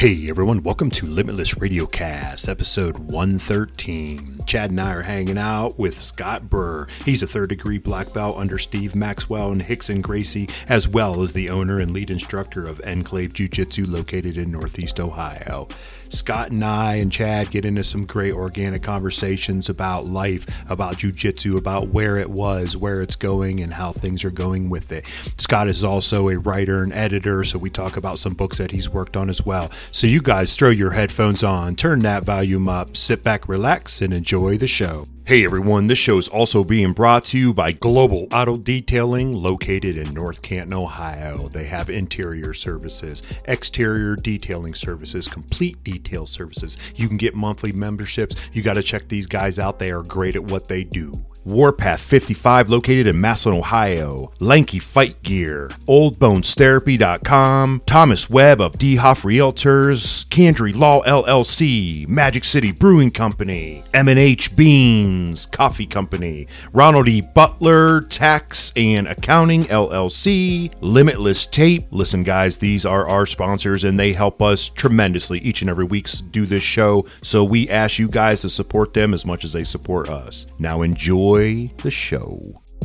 Hey everyone, welcome to Limitless Radiocast, episode 113. Chad and I are hanging out with Scott Burr. He's a third degree black belt under Steve Maxwell and Rickson Gracie, as well as the owner and lead instructor of Enclave Jiu-Jitsu located in Northeast Ohio. Scott and I and Chad get into some great organic conversations about life, about jiu-jitsu, about where it was, where it's going, and how things are going with it. Scott is also a writer and editor, so we talk about some books that he's worked on as well. So you guys throw your headphones on, turn that volume up, sit back, relax, and enjoy the show. Hey everyone, this show is also being brought to you by Global Auto Detailing, located in North Canton, Ohio. They have interior services, exterior detailing services, complete detail services. You can get monthly memberships. You got to check these guys out. They are great at what they do. Warpath 55, located in Massillon, Ohio. Lanky Fight Gear. OldBonesTherapy.com. Thomas Webb of D. Hoff Realtors. Candry Law LLC. Magic City Brewing Company. M&H Beans Coffee Company. Ronald E. Butler Tax and Accounting LLC. Limitless Tape. Listen guys, these are our sponsors and they help us tremendously each and every week do this show. So we ask you guys to support them as much as they support us. Now enjoy the show.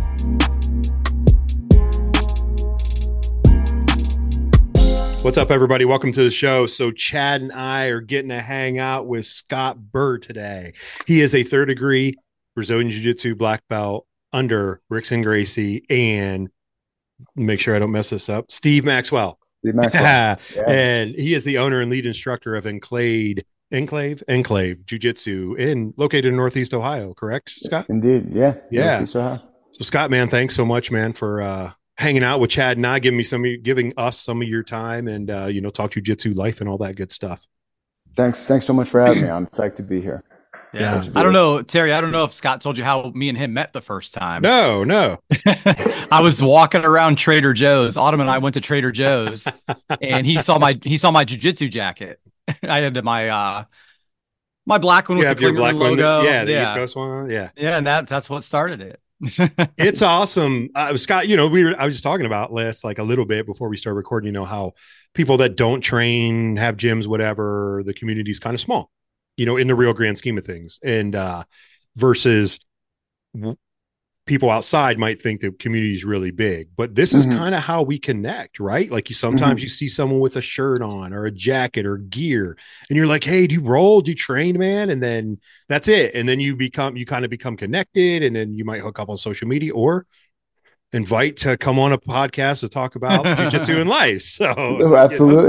What's up, everybody? Welcome to the show. So Chad and I are getting to hang out with Scott Burr today. He is a third degree Brazilian Jiu-Jitsu black belt under Rickson Gracie and, make sure I don't mess this up, Steve Maxwell. Yeah. And he is the owner and lead instructor of Enclave Jiu-Jitsu located in Northeast Ohio, correct, Scott? Indeed, yeah. So Scott, man, thanks so much, man, for hanging out with Chad and I, giving us some of your time and talk jiu-jitsu life and all that good stuff. Thanks so much for having me. I'm psyched to be here. Yeah. I don't know, Terry, I don't know if Scott told you how me and him met the first time. No. I was walking around Trader Joe's. Autumn and I went to Trader Joe's and he saw my jiu-jitsu jacket. I had my black one with the Klingon logo. The East Coast one. Yeah. And that's what started it. It's awesome. Scott, I was just talking about last, like a little bit before we start recording, how people that don't train, have gyms, whatever, the community is kind of small, in the real grand scheme of things. And versus people outside might think the community is really big, but this is kind of how we connect, right? Like sometimes you see someone with a shirt on or a jacket or gear and you're like, hey, do you roll? Do you train, man? And then that's it. And then you kind of become connected and then you might hook up on social media or invite to come on a podcast to talk about jiu-jitsu and life. So absolutely.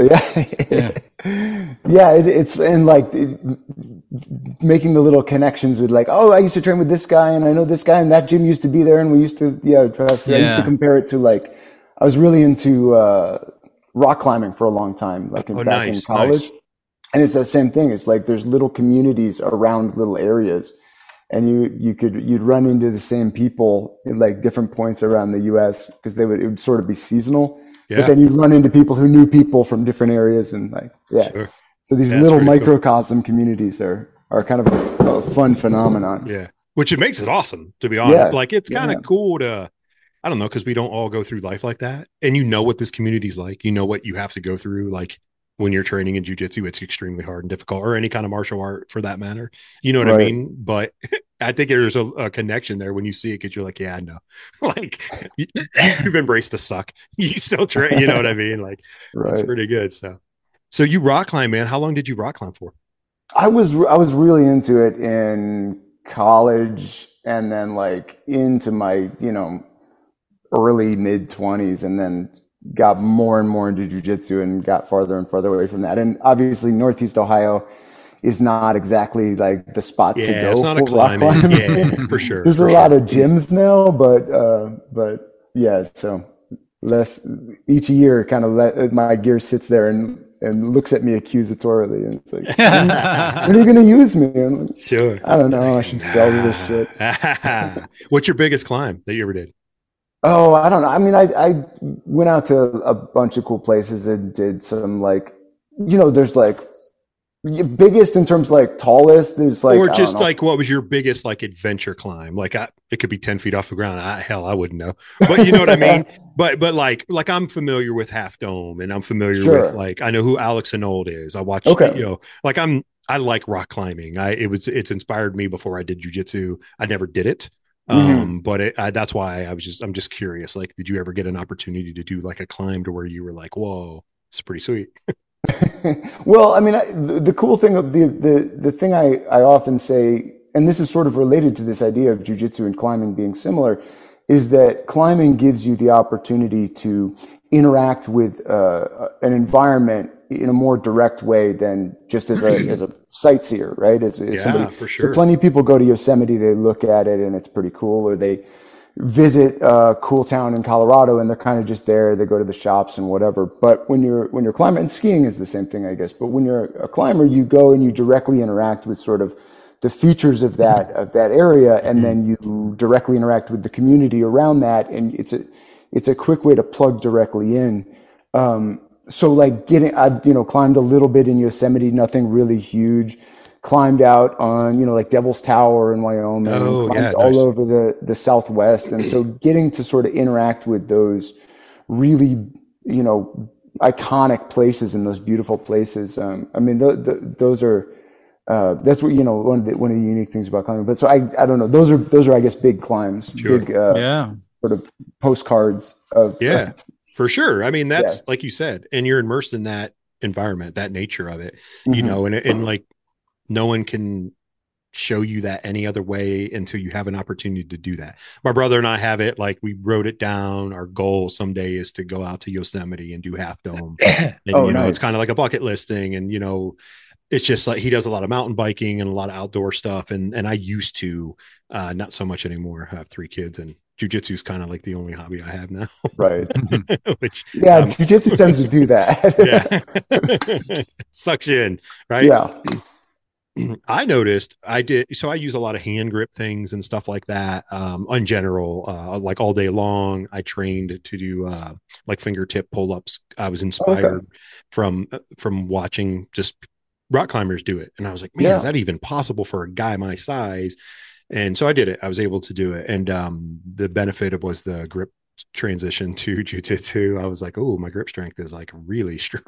It's and like making the little connections with like, oh, I used to train with this guy and I know this guy and that gym used to be there and we used to I used to compare it to like I was really into rock climbing for a long time, like back in college. And it's that same thing. It's like there's little communities around little areas. And you'd run into the same people in like different points around the US because it would sort of be seasonal. Yeah. But then you'd run into people who knew people from different areas and like, Sure. So these little microcosm communities are kind of a fun phenomenon. Yeah. Which it makes it awesome, to be honest. Yeah. Like it's kind of cool to, I don't know, because we don't all go through life like that. And what this community's like, what you have to go through. Like when you're training in jiu-jitsu, it's extremely hard and difficult, or any kind of martial art for that matter. You know what I mean? But I think there's a connection there when you see it, because you're like, yeah, I know. Like you've embraced the suck. You still train, you know what I mean? Like it's pretty good. So you rock climb, man. How long did you rock climb for? I was really into it in college and then like into my, early mid 20s, and then got more and more into jiu-jitsu and got farther and farther away from that. And obviously Northeast Ohio is not exactly like the spot to go. It's not a climbing. Yeah, for sure. There's a lot of gyms now, but yeah, so each year kind of my gear sits there and looks at me accusatorily and it's like, when are you going to use me? I'm like, sure. I don't know. I should sell this shit. What's your biggest climb that you ever did? Oh, I don't know. I mean, I went out to a bunch of cool places and did some like, there's like Biggest in terms of like tallest is like, or just like what was your biggest like adventure climb? Like it could be 10 feet off the ground. Hell, I wouldn't know, but you know what I mean? But like I'm familiar with Half Dome, and I'm familiar with like, I know who Alex Honnold is. I watched, you know, like I like rock climbing. It's inspired me before I did jujitsu. I never did it. But that's why I'm just curious. Like, did you ever get an opportunity to do like a climb to where you were like, whoa, it's pretty sweet? Well, I mean, the cool thing of the thing I often say, and this is sort of related to this idea of jujitsu and climbing being similar, is that climbing gives you the opportunity to interact with an environment in a more direct way than just as a sightseer, right? As somebody, for sure. So plenty of people go to Yosemite, they look at it and it's pretty cool, or they visit a cool town in Colorado and they're kind of just there. They go to the shops and whatever. But when you're climbing, and skiing is the same thing, I guess. But when you're a climber, you go and you directly interact with sort of the features of that area, and then you directly interact with the community around that, and it's a quick way to plug directly in. So like I've climbed a little bit in Yosemite, nothing really huge. Climbed out on, like Devil's Tower in Wyoming, climbed all over the Southwest. And so getting to sort of interact with those really, iconic places and those beautiful places. I mean, those are, that's what, one of the unique things about climbing. But so I don't know, those are, I guess, big climbs, sure. Big, sort of postcards of, for sure. I mean, that's like you said, and you're immersed in that environment, that nature of it, and like, no one can show you that any other way until you have an opportunity to do that. My brother and I have it, like we wrote it down. Our goal someday is to go out to Yosemite and do Half Dome. And, nice. It's kind of like a bucket list thing. And, it's just like, he does a lot of mountain biking and a lot of outdoor stuff. And I used to, not so much anymore. I have 3 kids, and jujitsu is kind of like the only hobby I have now. Right. Which, jujitsu tends to do that. Sucks you in, right? Yeah. I noticed I use a lot of hand grip things and stuff like that. In general, like all day long, I trained to do like fingertip pull-ups. I was inspired from watching just rock climbers do it. And I was like, man, is that even possible for a guy my size? And so I did it. I was able to do it. And the benefit was the grip transition to jujitsu. I was like, oh, my grip strength is like really strong.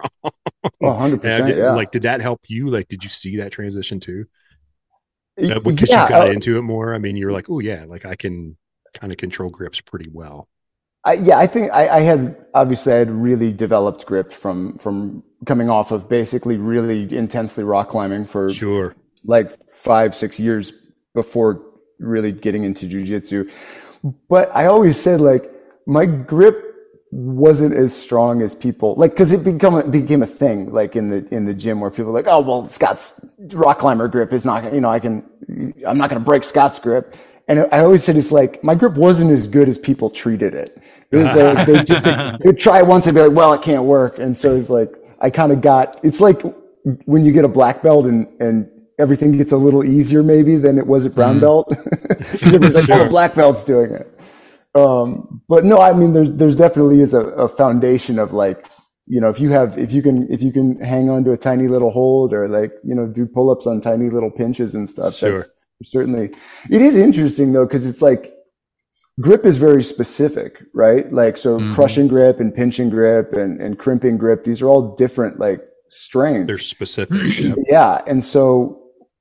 100%. Like, did that help you? Like, did you see that transition too? Because you got into it more. I mean, you're like, oh yeah, like I can kind of control grips pretty well. I think I had really developed grip from coming off of basically really intensely rock climbing for like 5-6 years before really getting into jujitsu. But I always said, like, my grip wasn't as strong as people, like, because it became a thing, like in the gym, where people were like, oh, well, Scott's rock climber grip is not, I'm not going to break Scott's grip. And I always said, it's like, my grip wasn't as good as people treated it. It was they'd try it once and be like, well, it can't work. And so it's like, it's like when you get a black belt and everything gets a little easier maybe than it was at brown belt. Because everyone's like, oh, the black belt's doing it. But no, I mean, there's definitely is a foundation of, like, if you can hang on to a tiny little hold, or like, do pull-ups on tiny little pinches and stuff. Sure. That's certainly, it is interesting though, because it's like, grip is very specific, right? Like, so crushing grip and pinching grip and crimping grip, these are all different, like, strengths. They're specific. Yeah. And so,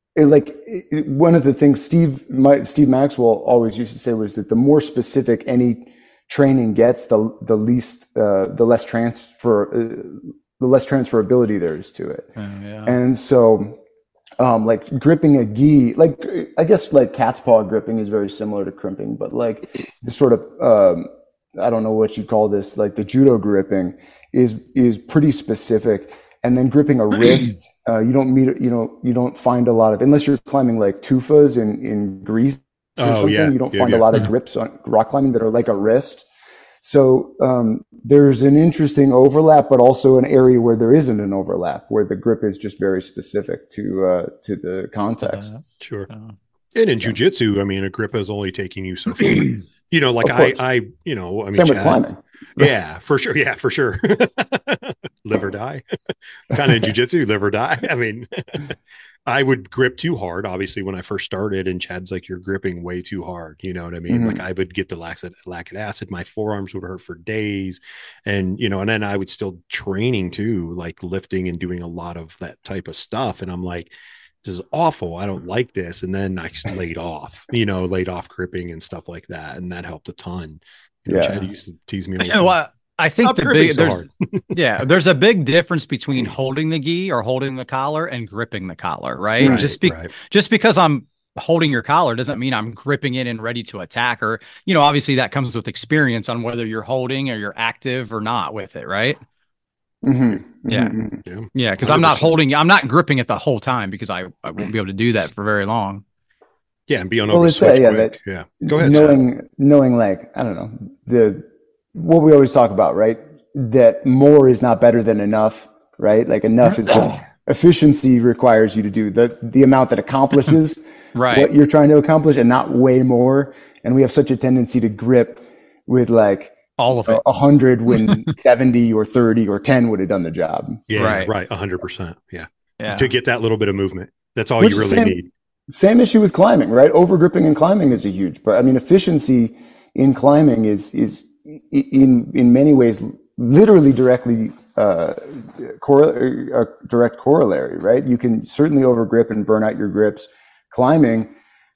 one of the things Steve Maxwell always used to say was that the more specific any training gets, the less transferability there is to it. And so, like gripping a gi, like, I guess like cat's paw gripping is very similar to crimping, but like the sort of, I don't know what you'd call this, like the judo gripping is pretty specific. And then gripping a wrist, you don't find a lot of, unless you're climbing like tufas in Greece or something, you don't find a lot of grips on rock climbing that are like a wrist. So there's an interesting overlap, but also an area where there isn't an overlap, where the grip is just very specific to the context. Sure. And in jujitsu, I mean, a grip is only taking you so far. Like I mean, same with climbing. Yeah, for sure. Yeah, for sure. Live or die. Kind of jujitsu, live or die. I mean, I would grip too hard, obviously, when I first started, and Chad's like, you're gripping way too hard. You know what I mean? Like I would get the lactic acid, my forearms would hurt for days. And, and then I would still training too, like lifting and doing a lot of that type of stuff. And I'm like, this is awful. I don't like this. And then I laid off gripping and stuff like that. And that helped a ton. Chad used to tease me. Well, I think there's a big difference between holding the gi or holding the collar and gripping the collar, right? Just because I'm holding your collar doesn't mean I'm gripping it and ready to attack, or, obviously that comes with experience on whether you're holding or you're active or not with it, right? Yeah. Because I'm not gripping it the whole time, because I won't be able to do that for very long. Yeah, and be on over switch quick. Yeah. Go ahead. Knowing like, I don't know, what we always talk about, right? That more is not better than enough, right? Like enough is efficiency requires you to do the amount that accomplishes what you're trying to accomplish, and not way more. And we have such a tendency to grip with like all of it, 100 when 70 or 30 or 10 would have done the job. Yeah, right. 100%. Yeah. To get that little bit of movement. That's all you really need. Same issue with climbing, right? Over gripping in climbing is a huge, but I mean, efficiency in climbing is in many ways literally directly a direct corollary, right? You can certainly overgrip and burn out your grips climbing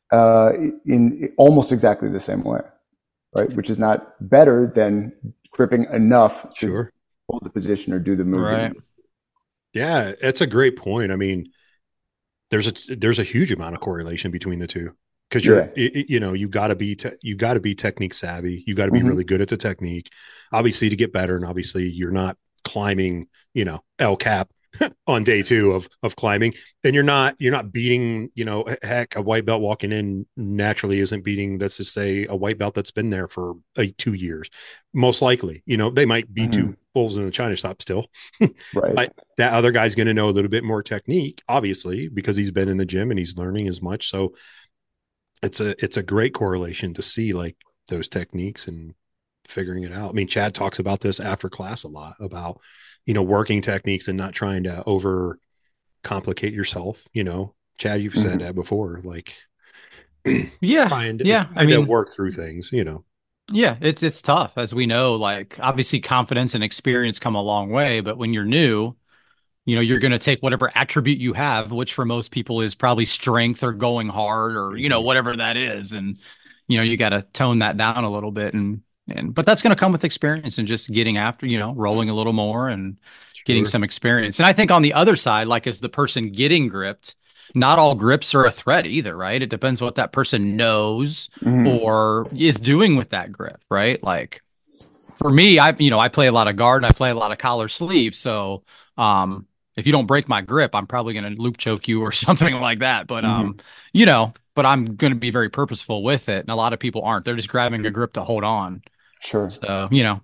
in almost exactly the same way, right? Which is not better than gripping enough to hold the position or do the movement. Right. Yeah, that's a great point. I mean, there's a huge amount of correlation between the two. Because you got to be technique savvy. You got to be really good at the technique, obviously, to get better. And obviously, you're not climbing, El Cap on day 2 of climbing, and you're not beating, heck, a white belt walking in naturally isn't beating, let's just say, a white belt that's been there for 2 years. Most likely, they might be 2 bulls in a China shop still. Right. That other guy's going to know a little bit more technique, obviously, because he's been in the gym and he's learning as much. So it's a great correlation to see like those techniques and figuring it out. I mean, Chad talks about this after class a lot about, working techniques and not trying to over complicate yourself. Chad, you've said that before, like, trying to work through things, Yeah, it's tough, as we know. Like, obviously confidence and experience come a long way, but when you're new, you're going to take whatever attribute you have, which for most people is probably strength or going hard or, whatever that is. And, you got to tone that down a little bit. But that's going to come with experience and just getting after, rolling a little more and getting some experience. And I think on the other side, like as the person getting gripped, not all grips are a threat either, right? It depends what that person knows or is doing with that grip, right? Like for me, I play a lot of guard and I play a lot of collar sleeve. So, if you don't break my grip, I'm probably going to loop choke you or something like that. But, but I'm going to be very purposeful with it. And a lot of people aren't. They're just grabbing a grip to hold on. Sure. So, Yeah.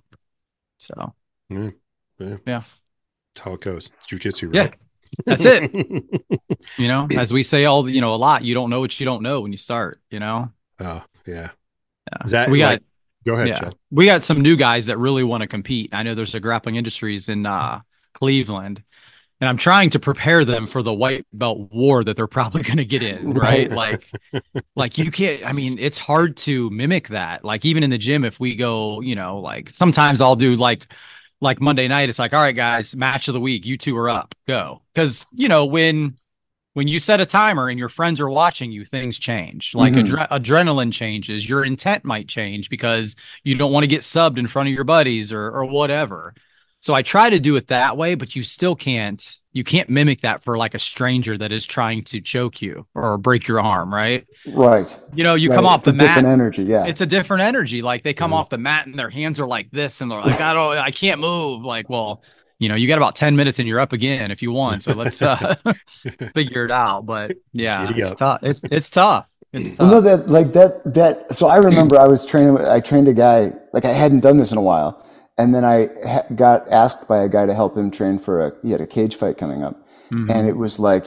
That's how it goes. It's jiu-jitsu, right? Yeah. That's it. As we say a lot, you don't know what you don't know when you start, Oh, yeah. Is that go ahead, yeah. Chad. We got some new guys that really want to compete. I know there's a Grappling Industries in Cleveland, and I'm trying to prepare them for the white belt war that they're probably going to get in, right? like you can't, I mean, it's hard to mimic that. Like even in the gym, if we go, like sometimes I'll do like Monday night, it's like, all right, guys, match of the week, you 2 are up, go. Because, when you set a timer and your friends are watching you, things change. Like adrenaline changes, your intent might change because you don't want to get subbed in front of your buddies or whatever. So I try to do it that way, but you still can't mimic that for like a stranger that is trying to choke you or break your arm, right? Right. You come off the mat. It's a different energy, yeah. It's a different energy. Like they come off the mat and their hands are like this and they're like, I can't move. Like, well, you got about 10 minutes and you're up again if you want. So let's figure it out. But yeah, it's tough. It's tough. It's tough. No, that. So I remember I trained a guy, like I hadn't done this in a while. And then I got asked by a guy to help him train he had a cage fight coming up. And it was like,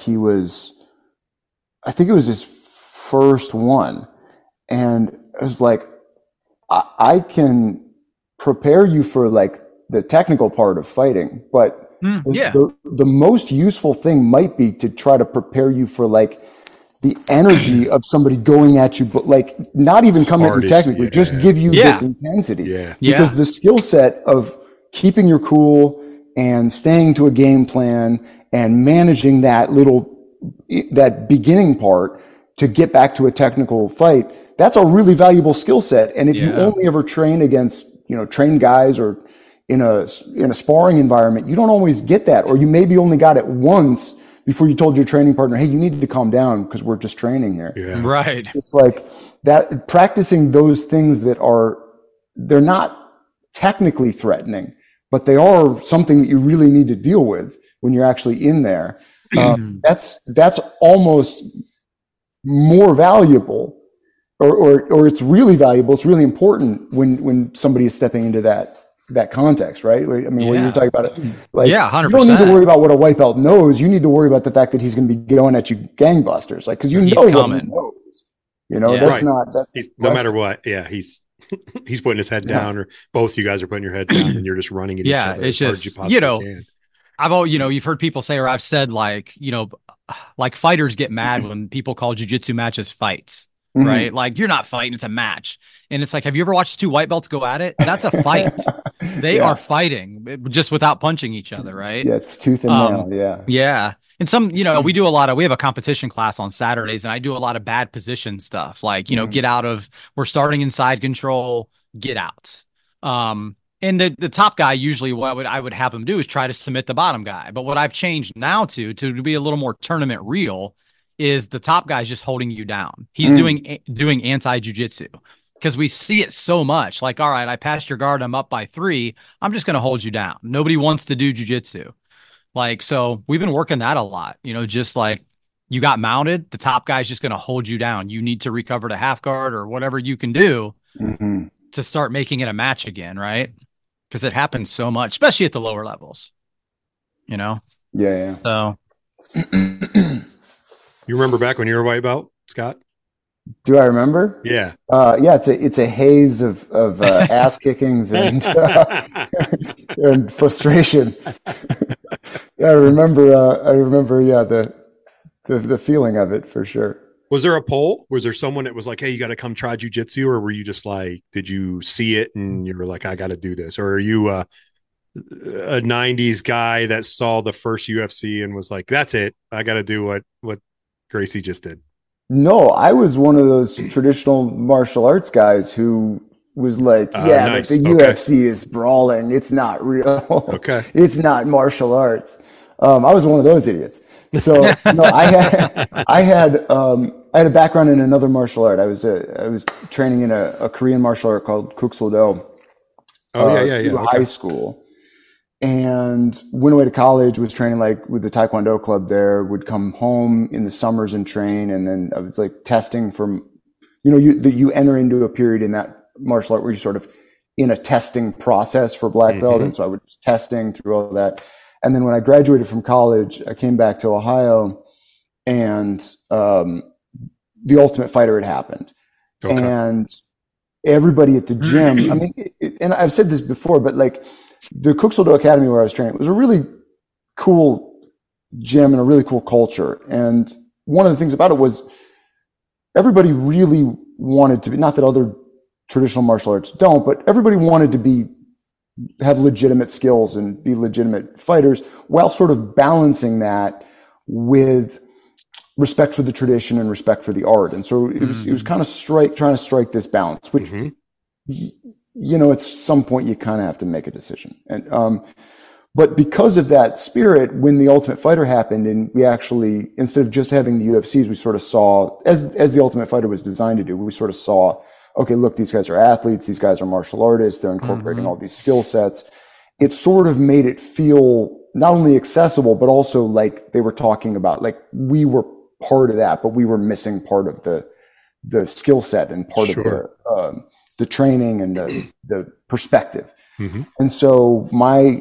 I think it was his first one. And it was like, I can prepare you for like the technical part of fighting, but the most useful thing might be to try to prepare you for like the energy of somebody going at you, but like not even come at you technically, just give you this intensity. Because the skill set of keeping your cool and staying to a game plan and managing that beginning part to get back to a technical fight, that's a really valuable skill set. And if you only ever train against, trained guys or in a sparring environment, you don't always get that, or you maybe only got it once before you told your training partner, hey, you need to calm down because we're just training here. Yeah. Right. It's like that, practicing those things they're not technically threatening, but they are something that you really need to deal with when you're actually in there. That's almost more valuable, or it's really valuable. It's really important when somebody is stepping into that context, right? I mean, when you're talking about it, like, 100%. You don't need to worry about what a white belt knows. You need to worry about the fact that he's going to be going at you gangbusters, like, because what he knows. No matter what. Yeah, he's putting his head down, or both you guys are putting your head down, and you're just running at each other. It's just you've heard people say, or I've said, like fighters get mad when people call jiu-jitsu matches fights. Mm-hmm. Right? Like, you're not fighting, it's a match. And it's like, have you ever watched two white belts go at it? That's a fight. They are fighting just without punching each other, right? Yeah, it's tooth and nail. Yeah. And we have a competition class on Saturdays, and I do a lot of bad position stuff. Like, we're starting inside control, get out. And the top guy, usually what I would have him do is try to submit the bottom guy. But what I've changed now to be a little more tournament real is the top guy's just holding you down. He's doing anti-jiu-jitsu, because we see it so much. Like, all right, I passed your guard, I'm up by 3. I'm just going to hold you down. Nobody wants to do jiu-jitsu. Like, so we've been working that a lot, just like, you got mounted, the top guy's just going to hold you down. You need to recover to half guard or whatever you can do to start making it a match again. Right. Because it happens so much, especially at the lower levels, Yeah. So you remember back when you were a white belt, Scott? Do I remember? Yeah. It's a haze of ass kickings and and frustration. I remember. The feeling of it for sure. Was there a poll? Was there someone that was like, hey, you got to come try jiu-jitsu? Or were you just like, did you see it and you were like, I got to do this? Or are you a 90s guy that saw the first UFC and was like, that's it, I got to do what Gracie just did? No, I was one of those traditional martial arts guys who was like, nice. Like the UFC is brawling. It's not real. Okay. It's not martial arts. I was one of those idiots. So no, I had a background in another martial art. I was training in a Korean martial art called Kuksul-do. Through high school. And went away to college, was training like with the Taekwondo club there, would come home in the summers and train. And then I was like testing from, you enter into a period in that martial art where you're sort of in a testing process for black belt. And so I was testing through all that. And then when I graduated from college, I came back to Ohio, and The Ultimate Fighter had happened. Okay. And everybody at the gym, I mean, and I've said this before, but like, the Kuksul-do Academy where I was training was a really cool gym and a really cool culture. And one of the things about it was everybody really wanted to be, not that other traditional martial arts don't, but everybody wanted to have legitimate skills and be legitimate fighters, while sort of balancing that with respect for the tradition and respect for the art. And so it was kind of trying to strike this balance, which at some point you kind of have to make a decision. And, but because of that spirit, when The Ultimate Fighter happened, and we actually, instead of just having the UFCs, we sort of saw, as The Ultimate Fighter was designed to do, we sort of saw, okay, look, these guys are athletes, these guys are martial artists, they're incorporating all these skill sets. It sort of made it feel not only accessible, but also like they were talking about, like, we were part of that, but we were missing part of the skill set and part of the training and the perspective. And so my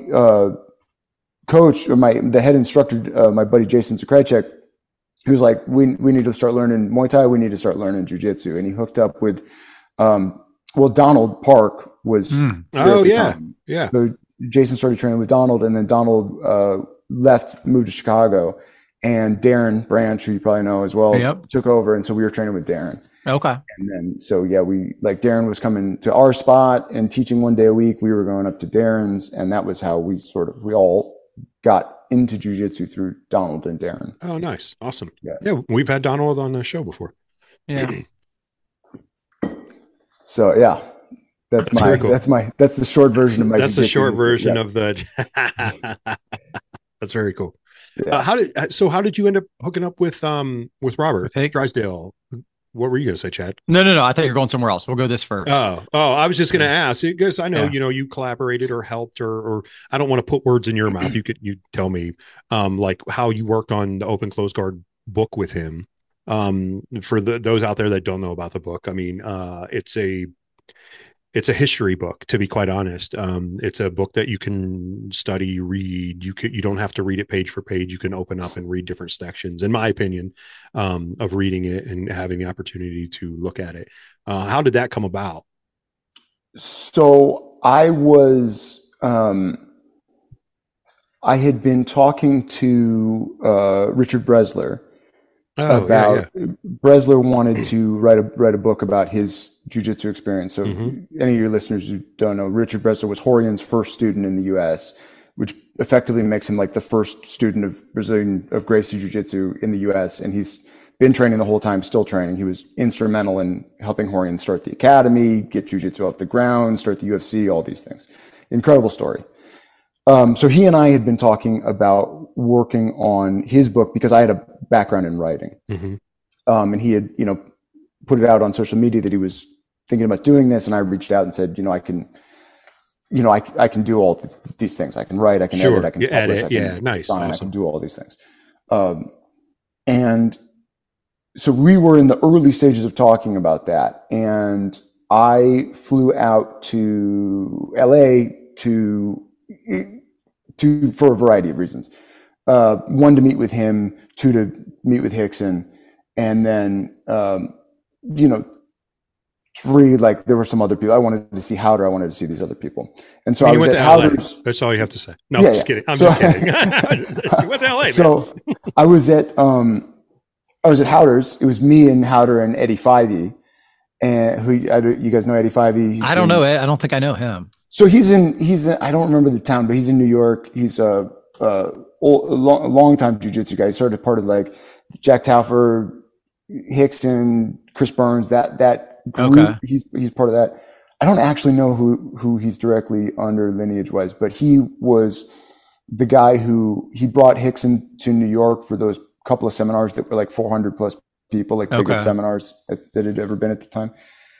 coach, or the head instructor, my buddy Jason Zakrajcek, he was like, we need to start learning Muay Thai, we need to start learning Jiu-Jitsu. And he hooked up with Donald Park, was there at the time. Yeah. So Jason started training with Donald, and then Donald left, moved to Chicago, and Darren Branch, who you probably know as well, took over, and so we were training with Darren. Okay. And then, so yeah, Darren was coming to our spot and teaching 1 day a week. We were going up to Darren's, and that was how we all got into jiu-jitsu through Donald and Darren. Oh, nice. Awesome. Yeah. We've had Donald on the show before. Yeah. So yeah, that's the short version of my. That's the short version of the. That's very cool. Yeah. How did you end up hooking up with Robert Drysdale? What were you going to say, Chad? No. I thought you were going somewhere else. We'll go this first. Oh, I was just going to ask because I know, you collaborated or helped or I don't want to put words in your mouth. You tell me, like how you worked on the Open Close Guard book with him. For those out there that don't know about the book, I mean, it's a history book, to be quite honest. It's a book that you can study, read. You don't have to read it page for page. You can open up and read different sections, in my opinion, of reading it and having the opportunity to look at it. How did that come about? So I had been talking to Richard Bresler Bresler wanted to write a book about his jiu-jitsu experience. So any of your listeners who don't know, Richard Bresler was Rorien's first student in the U.S., which effectively makes him like the first student of Gracie Jiu-Jitsu in the U.S. And he's been training the whole time, still training. He was instrumental in helping Rorien start the academy, get jiu-jitsu off the ground, start the UFC, all these things. Incredible story. So he and I had been talking about working on his book because I had a background in writing. And he had, put it out on social media that he was thinking about doing this. And I reached out and said, I can do all these things. I can write, I can edit, I can publish, I can design, awesome. I can do all these things. And so we were in the early stages of talking about that. And I flew out to LA for a variety of reasons. One, to meet with him, two, to meet with Rickson, and then, three, like there were some other people. I wanted to see Howder. I wanted to see these other people. And so I was at Howder's. That's all you have to say. No, I'm just kidding. I'm just kidding. You went to LA, man. So I was at Howder's. It was me and Howder and Eddie Fivey. And you guys know Eddie Fivey? I don't know it. I don't think I know him. So he's in, I don't remember the town, but he's in New York. He's a long time jiu-jitsu guy. He started part of like Jack Taufer, Rickson, Chris Burns, that group. Okay. He's part of that. I don't actually know who he's directly under lineage wise, but he was the guy he brought Rickson to New York for those couple of seminars that were like 400 plus people, like biggest seminars that had ever been at the time.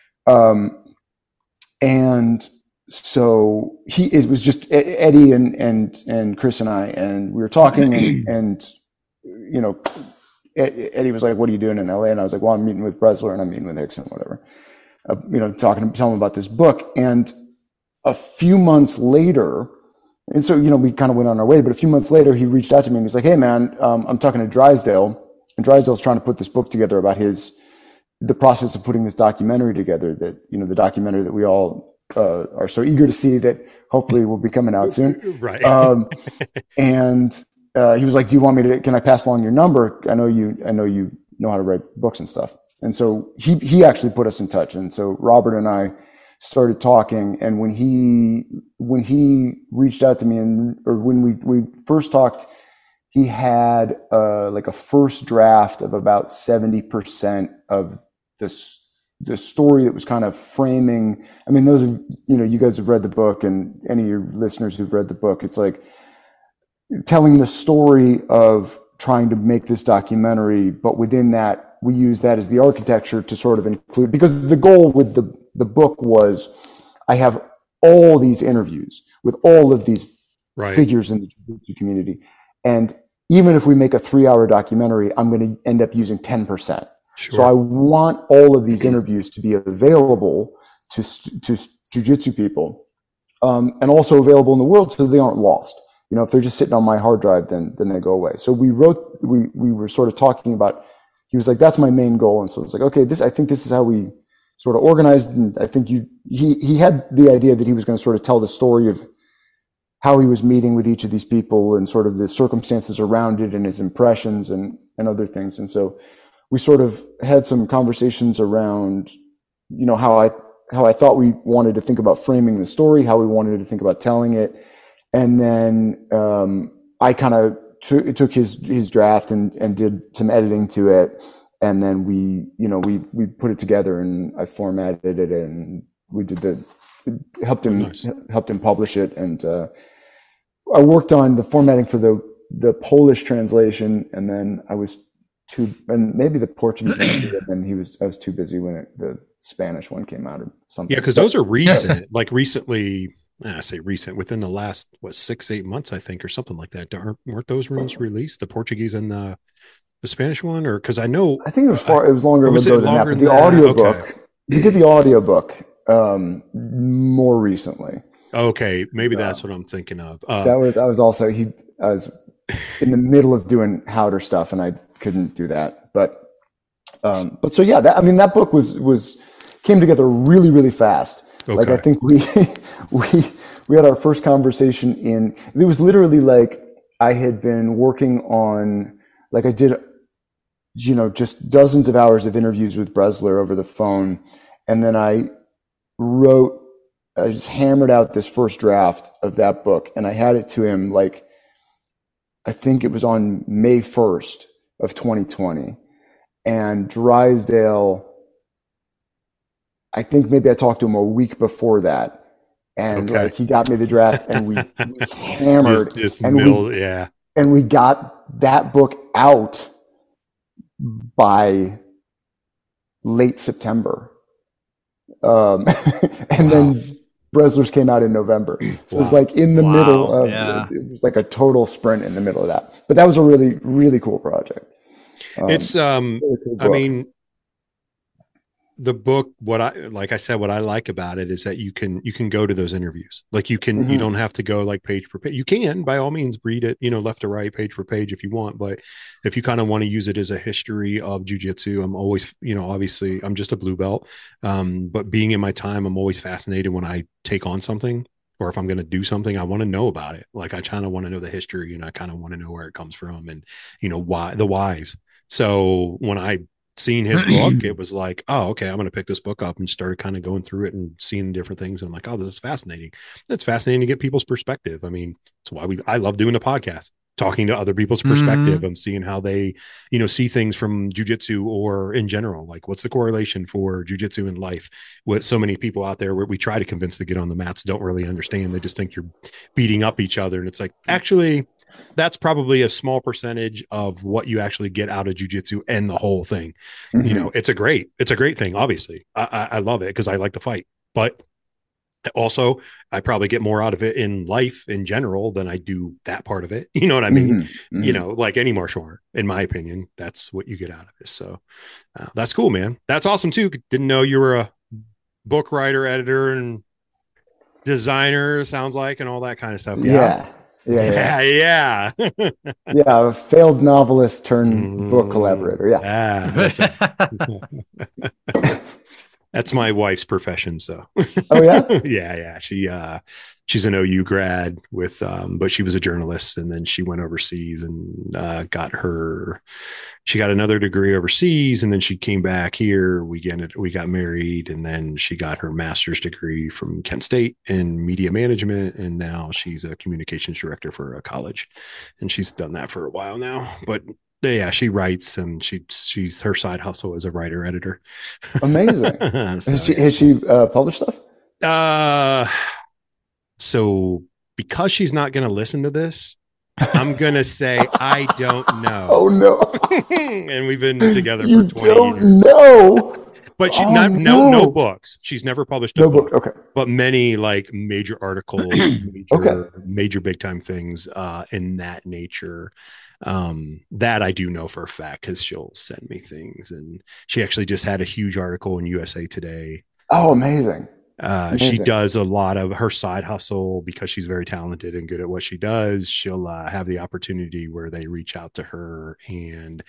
And so it was just Eddie and Chris and I, and we were talking and Eddie was like, "What are you doing in LA?" And I was like, "Well, I'm meeting with Bresler and I'm meeting with Rickson, whatever." Telling him about this book. And a few months later, and so, we kind of went on our way, but a few months later, he reached out to me and he's like, "Hey man, I'm talking to Drysdale, and Drysdale's trying to put this book together about the process of putting this documentary together that, the documentary that we all are so eager to see that hopefully will be coming out soon." Right. And he was like, can I pass along your number? I know you know how to write books and stuff. And so he actually put us in touch. And so Robert and I started talking. And when he reached out to me or when we first talked, he had like a first draft of about 70% of the story that was kind of framing. I mean, those of, you guys have read the book, and any of your listeners who've read the book, it's like telling the story of trying to make this documentary, but within that, we use that as the architecture to sort of include, because the goal with the book was, I have all these interviews with all of these figures in the jiu-jitsu community. And even if we make a 3-hour documentary, I'm going to end up using 10%. Sure. So I want all of these interviews to be available to jiu-jitsu people, and also available in the world so they aren't lost. If they're just sitting on my hard drive, then they go away. So we were sort of talking about, he was like, "That's my main goal." And so it's like, okay, I think this is how we sort of organized. And I think he had the idea that he was going to sort of tell the story of how he was meeting with each of these people and sort of the circumstances around it and his impressions and other things. And so we sort of had some conversations around, how I thought we wanted to think about framing the story, how we wanted to think about telling it. And then, I kind of took his draft and did some editing to it. And then we put it together and I formatted it and we did helped him publish it. And, I worked on the formatting for the Polish translation, and then and maybe the Portuguese one too, and then I was too busy when the Spanish one came out or something. Yeah, because those are recent, like recently. I say recent, within the last 6-8 months, I think, or something like that. Weren't those rooms released, the Portuguese and the Spanish one, or because I think it was it was longer ago than that. But the audiobook, we did the audiobook more recently. Okay, maybe that's what I'm thinking of. I was in the middle of doing Howder stuff, and I couldn't do that. But so yeah, that book came together really, really fast. Okay. Like I think we had our first conversation it was literally like I had been working on, like I did, just dozens of hours of interviews with Bresler over the phone, and then I just hammered out this first draft of that book, and I had it to him I think it was on May 1st of 2020. And Drysdale, I think maybe I talked to him a week before that, and he got me the draft, and we hammered and we got that book out by late September. Then Bresler's came out in November. So it was like in the middle of, it was like a total sprint in the middle of that. But that was a really, really cool project. It's, really cool book. I mean, the book, what I like about it is that you can go to those interviews. Like you don't have to go like page per page. You can, by all means, read it, left to right, page for page if you want. But if you kind of want to use it as a history of jiu-jitsu, I'm always, obviously I'm just a blue belt. But being in my time, I'm always fascinated when I take on something, or if I'm going to do something, I want to know about it. Like I kind of want to know the history, I kind of want to know where it comes from and, why the whys. So when I seen his book, it was like, oh, okay, I'm going to pick this book up, and started kind of going through it and seeing different things. And I'm like, oh, this is fascinating. It's fascinating to get people's perspective. I mean, that's why I love doing the podcast, talking to other people's perspective and seeing how they, see things from jiu-jitsu or in general. Like what's the correlation for jiu-jitsu in life? What so many people out there where we try to convince to get on the mats don't really understand. They just think you're beating up each other. And it's like, actually, that's probably a small percentage of what you actually get out of jiu-jitsu and the whole thing. It's a great thing. Obviously I love it because I like to fight, but also I probably get more out of it in life in general than I do that part of it. You know what I mean? Like any martial art, in my opinion, that's what you get out of it. So that's cool, man. That's awesome too. Didn't know you were a book writer, editor, and designer, sounds like, and all that kind of stuff. Yeah. Yeah. A failed novelist turned book collaborator. That's my wife's profession. So, oh yeah, yeah. She's an OU grad with, but she was a journalist, and then she went overseas and she got another degree overseas, and then she came back here. We got married, and then she got her master's degree from Kent State in media management, and now she's a communications director for a college, and she's done that for a while now. But yeah, she writes, and she's her side hustle as a writer editor. Amazing. Has she published stuff? So because she's not going to listen to this, I'm going to say I don't know. Oh no. And we've been together for 20 years. You don't know. But she no books. She's never published a book. Okay. But many like major articles, major big time things in that nature. That I do know for a fact because she'll send me things, and she actually just had a huge article in USA Today. Oh, amazing. She does a lot of her side hustle because she's very talented and good at what she does. She'll have the opportunity where they reach out to her and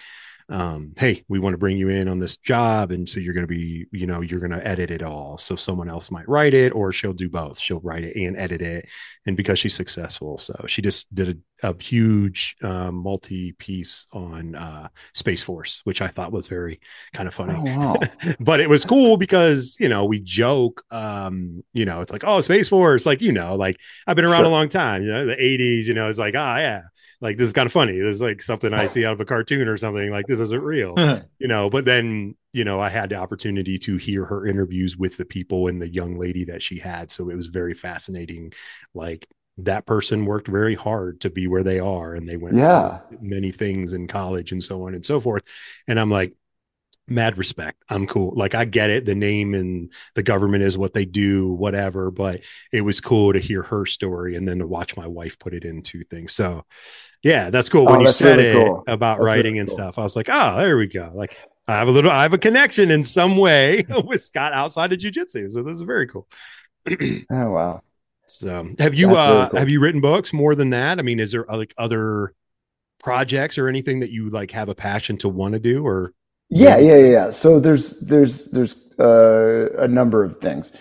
hey, we want to bring you in on this job. And so you're going to be, you're going to edit it all. So someone else might write it, or she'll do both. She'll write it and edit it. And because she's successful, so she just did a huge multi-piece on Space Force, which I thought was very kind of funny. Oh, wow. But it was cool because, we joke, it's like, oh, Space Force, like, like I've been around a long time, the 80s, it's like, yeah, like this is kind of funny. This is like something I see out of a cartoon or something, like this isn't real, but then, I had the opportunity to hear her interviews with the people and the young lady that she had. So it was very fascinating. Like, that person worked very hard to be where they are, and they went through many things in college and so on and so forth. And I'm like, mad respect. I'm cool. Like, I get it. The name and the government is what they do, whatever, but it was cool to hear her story and then to watch my wife put it into things. So yeah, that's cool. When you said really it about that's writing really and stuff, I was like, oh, there we go. Like, I have a connection in some way with Scott outside of jiu-jitsu. So this is very cool. Oh, wow. So have you really cool. Have you written books more than that? I mean, is there like other projects or anything that you like have a passion to want to do, or? Yeah. So there's a number of things.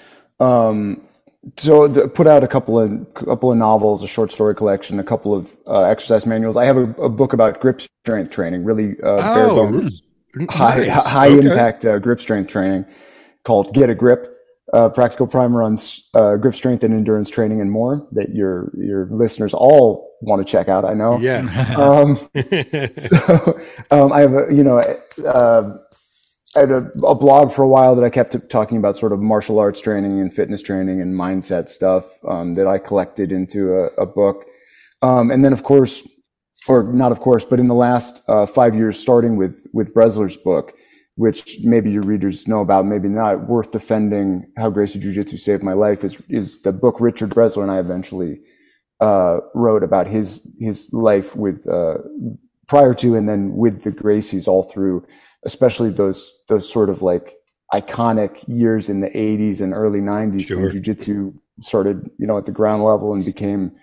Put out a couple of novels, a short story collection, a couple of exercise manuals. I have a book about grip strength training, really bare bones, high impact grip strength training, called Get a Grip. Practical primer on grip strength and endurance training and more, that your listeners all want to check out, I know. Yeah. I have I had a blog for a while that I kept talking about sort of martial arts training and fitness training and mindset stuff that I collected into a book. And then, of course, or not of course, but in the last 5 years, starting with Bresler's book, which maybe your readers know about, maybe not, Worth Defending, How Gracie Jiu-Jitsu Saved My Life, is the book Richard Bresler and I eventually wrote about his life with prior to and then with the Gracies all through, especially those sort of like iconic years in the 80s and early 90s when jiu-jitsu started, at the ground level and became,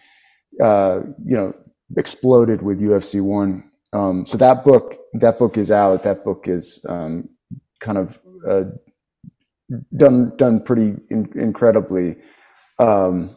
exploded with UFC 1. So that book is out. That book is kind of done pretty incredibly. But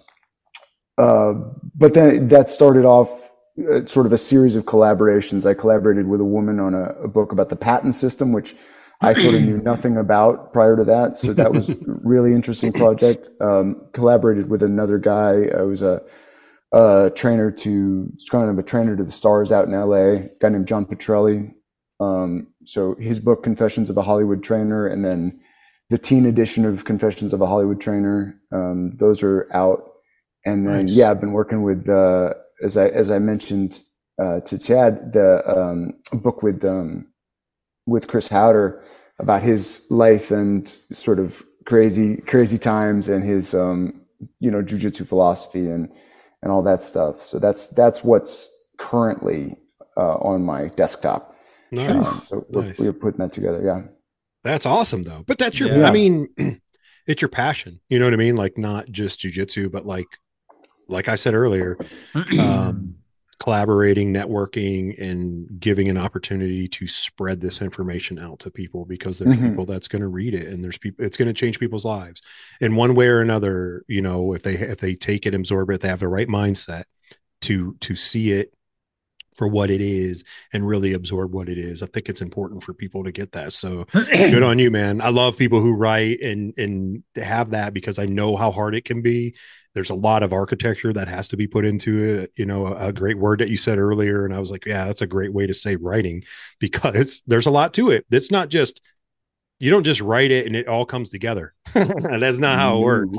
then that started off sort of a series of collaborations. I collaborated with a woman on a book about the patent system, which I sort of knew nothing about prior to that. So that was a really interesting project. Collaborated with another guy. I was a trainer to the stars out in LA, a guy named John Petrelli. So his book, Confessions of a Hollywood Trainer, and then the teen edition of Confessions of a Hollywood Trainer. Those are out. And then, nice. I've been working with, as I mentioned, to Chad, the book with Chris Howder about his life and sort of crazy times and his, jiu-jitsu philosophy and all that stuff. So that's what's currently on my desktop. Nice. So we're putting that together. Yeah. That's awesome though. But that's your, I mean, it's your passion, you know what I mean? Like not just jiu-jitsu, but like I said earlier, collaborating, networking, and giving an opportunity to spread this information out to people, because there's people that's going to read it, and there's people, it's going to change people's lives in one way or another. If they take it, absorb it, they have the right mindset to see it for what it is and really absorb what it is. I think it's important for people to get that. So good on you, man. I love people who write and have that, because I know how hard it can be. There's a lot of architecture that has to be put into it. A great word that you said earlier. And I was like, yeah, that's a great way to say writing, because there's a lot to it. It's not just, you don't just write it and it all comes together. That's not how it works.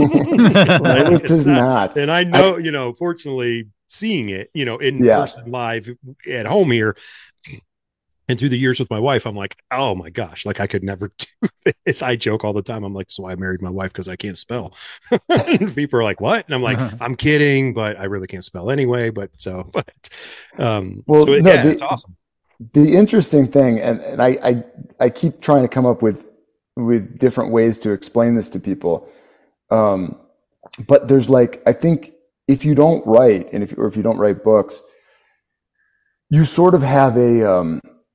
It is not. And I know, fortunately, seeing it, in person live at home here and through the years with my wife, I'm like, oh my gosh, like I could never do this. I joke all the time. I'm like, so I married my wife because I can't spell. People are like, what? And I'm like, I'm kidding, but I really can't spell anyway. It's awesome. The interesting thing, and I keep trying to come up with different ways to explain this to people. But there's I think if you don't write, or if you don't write books, you sort of have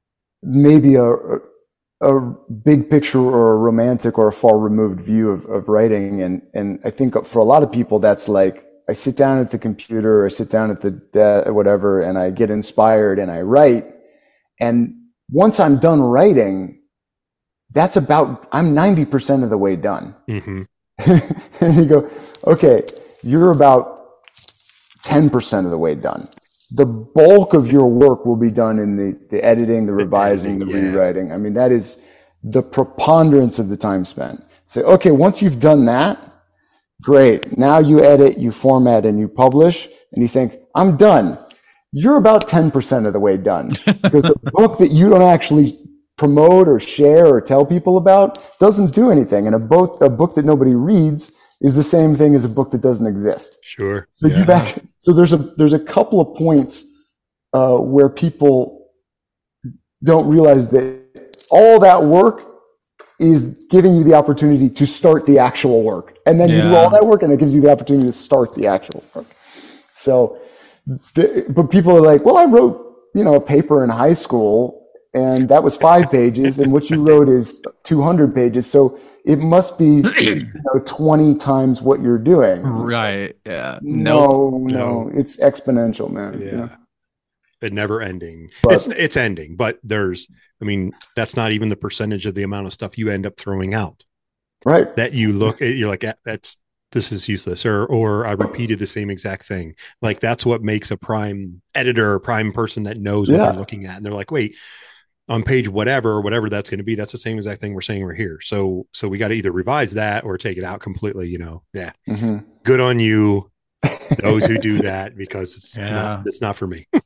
maybe a big picture or a romantic or a far removed view of writing. And I think for a lot of people, that's like, I sit down at the computer, I sit down at the whatever, and I get inspired and I write. And once I'm done writing, I'm 90% of the way done. Mm-hmm. And you go, okay, you're about 10% of the way done. The bulk of your work will be done in the editing, the revising, the rewriting. I mean, that is the preponderance of the time spent. So, okay, once you've done that, great. Now you edit, you format, and you publish, and you think, I'm done. You're about 10% of the way done. Because a book that you don't actually promote or share or tell people about doesn't do anything. And a book that nobody reads is the same thing as a book that doesn't exist. Sure. So so there's a couple of points where people don't realize that all that work is giving you the opportunity to start the actual work. And then you do all that work and it gives you the opportunity to start the actual work. So, but people are like, well, I wrote, a paper in high school and that was 5 pages and what you wrote is 200 pages. So it must be 20 times what you're doing. Right. Yeah. No, it's exponential, man. Yeah. But never ending. It's ending, but that's not even the percentage of the amount of stuff you end up throwing out. Right. That you're like, this is useless, or I repeated the same exact thing. Like that's what makes a prime editor, a prime person that knows what they're looking at. And they're like, wait, on page whatever that's going to be, that's the same exact thing we're saying right here. So we got to either revise that or take it out completely, Yeah. Mm-hmm. Good on you. Those who do that, because it's not for me.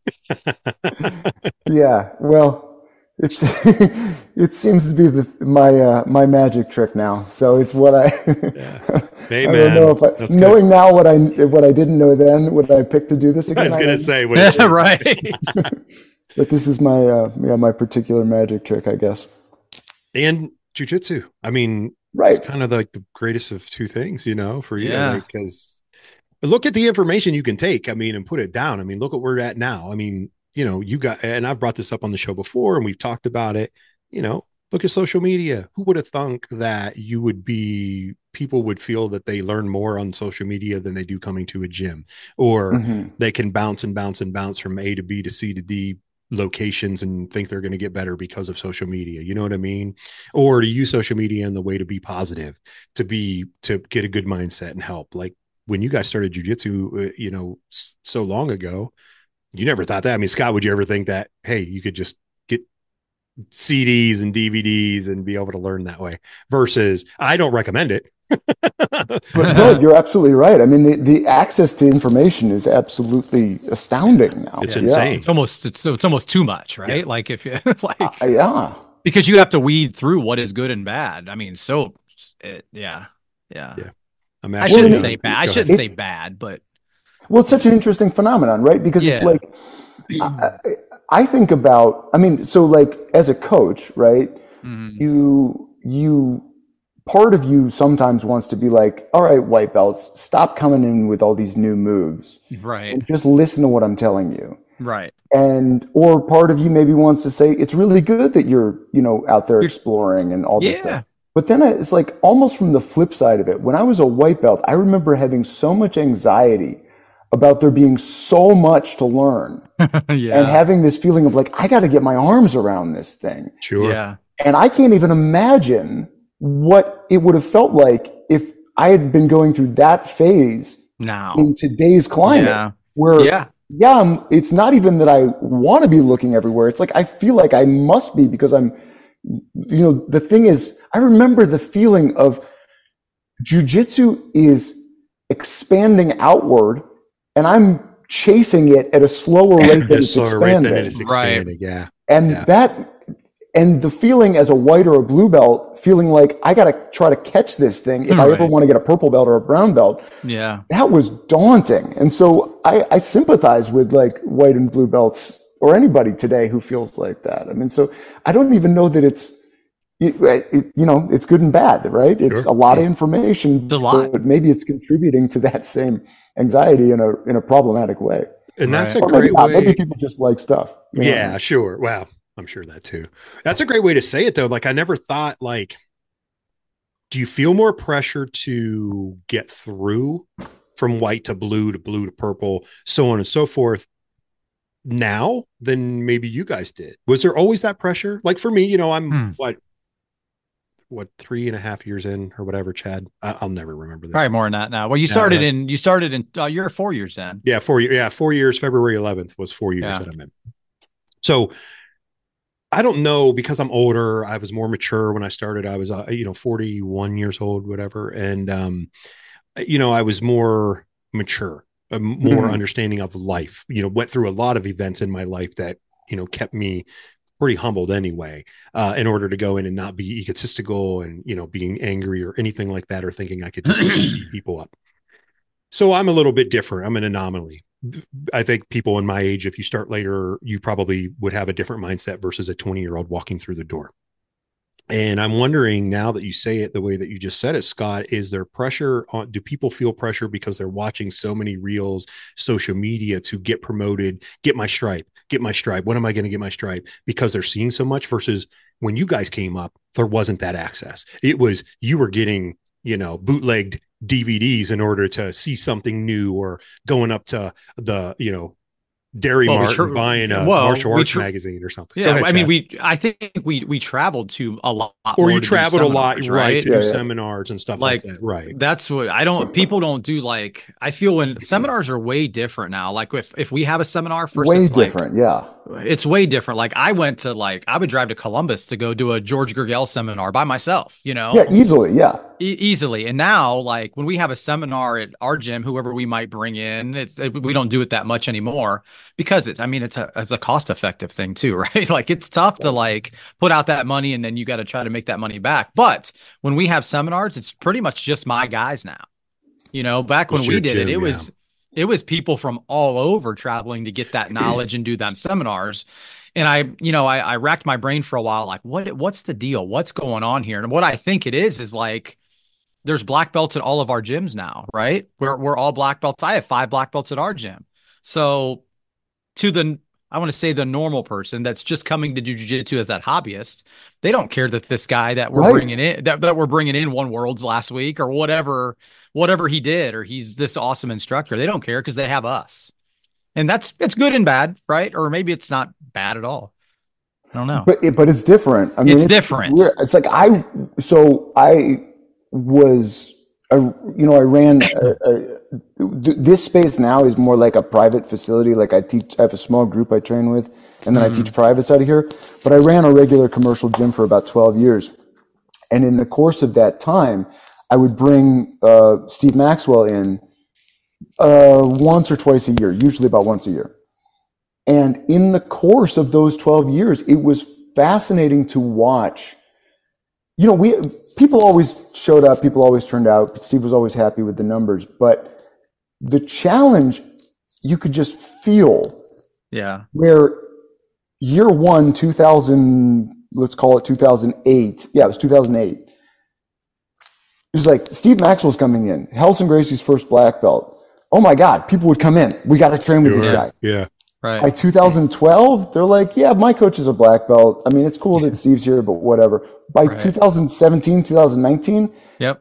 Yeah. Well, it seems to be my magic trick now. So it's what Hey, I man, don't know if knowing now what I didn't know then, would I pick to do this again? I was going to say, right. But this is my particular magic trick, I guess. And jiu-jitsu. Right. It's kind of like the greatest of two things, for you, because look at the information you can take, and put it down. Look at where we're at now. You got, and I've brought this up on the show before and we've talked about it, look at social media. Who would have thunk that people would feel that they learn more on social media than they do coming to a gym, or they can bounce and bounce and bounce from A to B to C to D locations and think they're going to get better because of social media. You know what I mean? Or to use social media in the way to be positive, to get a good mindset and help. Like when you guys started jiu-jitsu, so long ago, you never thought that. Scott, would you ever think that, hey, you could just get CDs and DVDs and be able to learn that way? Versus, I don't recommend it. But no, you're absolutely right. The access to information is absolutely astounding now. It's insane. It's almost too much, right? Yeah. Like if you because you have to weed through what is good and bad. Yeah. I shouldn't say bad. I shouldn't say bad, but it's such an interesting phenomenon, right? Because it's like I think about. So like as a coach, right? You part of you sometimes wants to be like, all right, white belts, stop coming in with all these new moves. Right. And just listen to what I'm telling you. Right. Or part of you maybe wants to say, it's really good that you're, out there exploring and all this stuff. But then it's like almost from the flip side of it. When I was a white belt, I remember having so much anxiety about there being so much to learn and having this feeling of like, I got to get my arms around this thing. Sure. Yeah. And I can't even imagine what it would have felt like if I had been going through that phase now in today's climate where it's not even that I want to be looking everywhere. It's like, I feel like I must be because I'm, the thing is, I remember the feeling of jiu-jitsu is expanding outward and I'm chasing it at a slower rate than it's expanding. Right. Yeah. And the feeling as a white or a blue belt, feeling like I got to try to catch this thing if I ever want to get a purple belt or a brown belt. Yeah. That was daunting. And so I sympathize with like white and blue belts or anybody today who feels like that. So I don't even know that it's good and bad, right? It's a lot of information, but maybe it's contributing to that same anxiety in a problematic way. And that's a great way. Maybe people just like stuff. Yeah, sure. Wow. I'm sure that too. That's a great way to say it though. Like I never thought like, do you feel more pressure to get through from white to blue to purple, so on and so forth now than maybe you guys did? Was there always that pressure? Like for me, you know, I'm what 3.5 years in or whatever, Chad. I'll never remember this. Probably more than that now. Well, you started in you're 4 years in. Yeah, 4 years. Yeah, 4 years. February 11th was 4 years that I'm in. So I don't know, because I'm older. I was more mature when I started. I was 41 years old, whatever, and I was more mature, more understanding of life. You know, went through a lot of events in my life that kept me pretty humbled anyway, in order to go in and not be egotistical and, being angry or anything like that, or thinking I could just beat people up. So I'm a little bit different. I'm an anomaly. I think people in my age, if you start later, you probably would have a different mindset versus a 20-year-old walking through the door. And I'm wondering, now that you say it the way that you just said it, Scott, is there pressure on, do people feel pressure because they're watching so many reels, social media, to get promoted, get my stripe? When am I going to get my stripe? Because they're seeing so much, versus when you guys came up, there wasn't that access. It was, you were getting, bootlegged DVDs in order to see something new, or going up to the, Dairy Mart and buying a martial arts magazine or something. Yeah, ahead, I think we traveled to a lot. Or you traveled a lot, right? To do seminars and stuff like that, right? That's what people don't do. Like, I feel when seminars are way different now. Like if we have a seminar first, way different, it's way different. Like I would drive to Columbus to go do a George Gergel seminar by myself. Easily. And now, like when we have a seminar at our gym, whoever we might bring in, we don't do it that much anymore, because it's a cost effective thing too, right? Like it's tough to like put out that money and then you got to try to make that money back. But when we have seminars, it's pretty much just my guys now. Back when we did it, it was people from all over traveling to get that knowledge and do them seminars. And I racked my brain for a while, like what's the deal? What's going on here? And what I think it is like, there's black belts at all of our gyms now, right? We're all black belts. I have 5 black belts at our gym. So I want to say the normal person that's just coming to do jiu-jitsu as that hobbyist, they don't care that this guy that we're bringing in, that we're bringing in won worlds last week or whatever he did, or he's this awesome instructor. They don't care because they have us. And it's good and bad, right? Or maybe it's not bad at all. I don't know. But it's different. I mean, it's different. Weird. It's like I ran this space now is more like a private facility. Like I have a small group I train with, and then I teach privates out of here. But I ran a regular commercial gym for about 12 years. And in the course of that time, I would bring Steve Maxwell in once or twice a year, usually about once a year. And in the course of those 12 years, it was fascinating to watch. People always showed up, people always turned out. Steve was always happy with the numbers, but the challenge you could just feel. Yeah. Where year one, 2000, let's call it 2008. Yeah, it was 2008. It was like Steve Maxwell's coming in, Helson Gracie's first black belt. Oh my God, people would come in. We got to train with this guy. Yeah. Right. By 2012, they're like, yeah, my coach is a black belt. I mean, it's cool that Steve's here, but whatever. By 2017, 2019,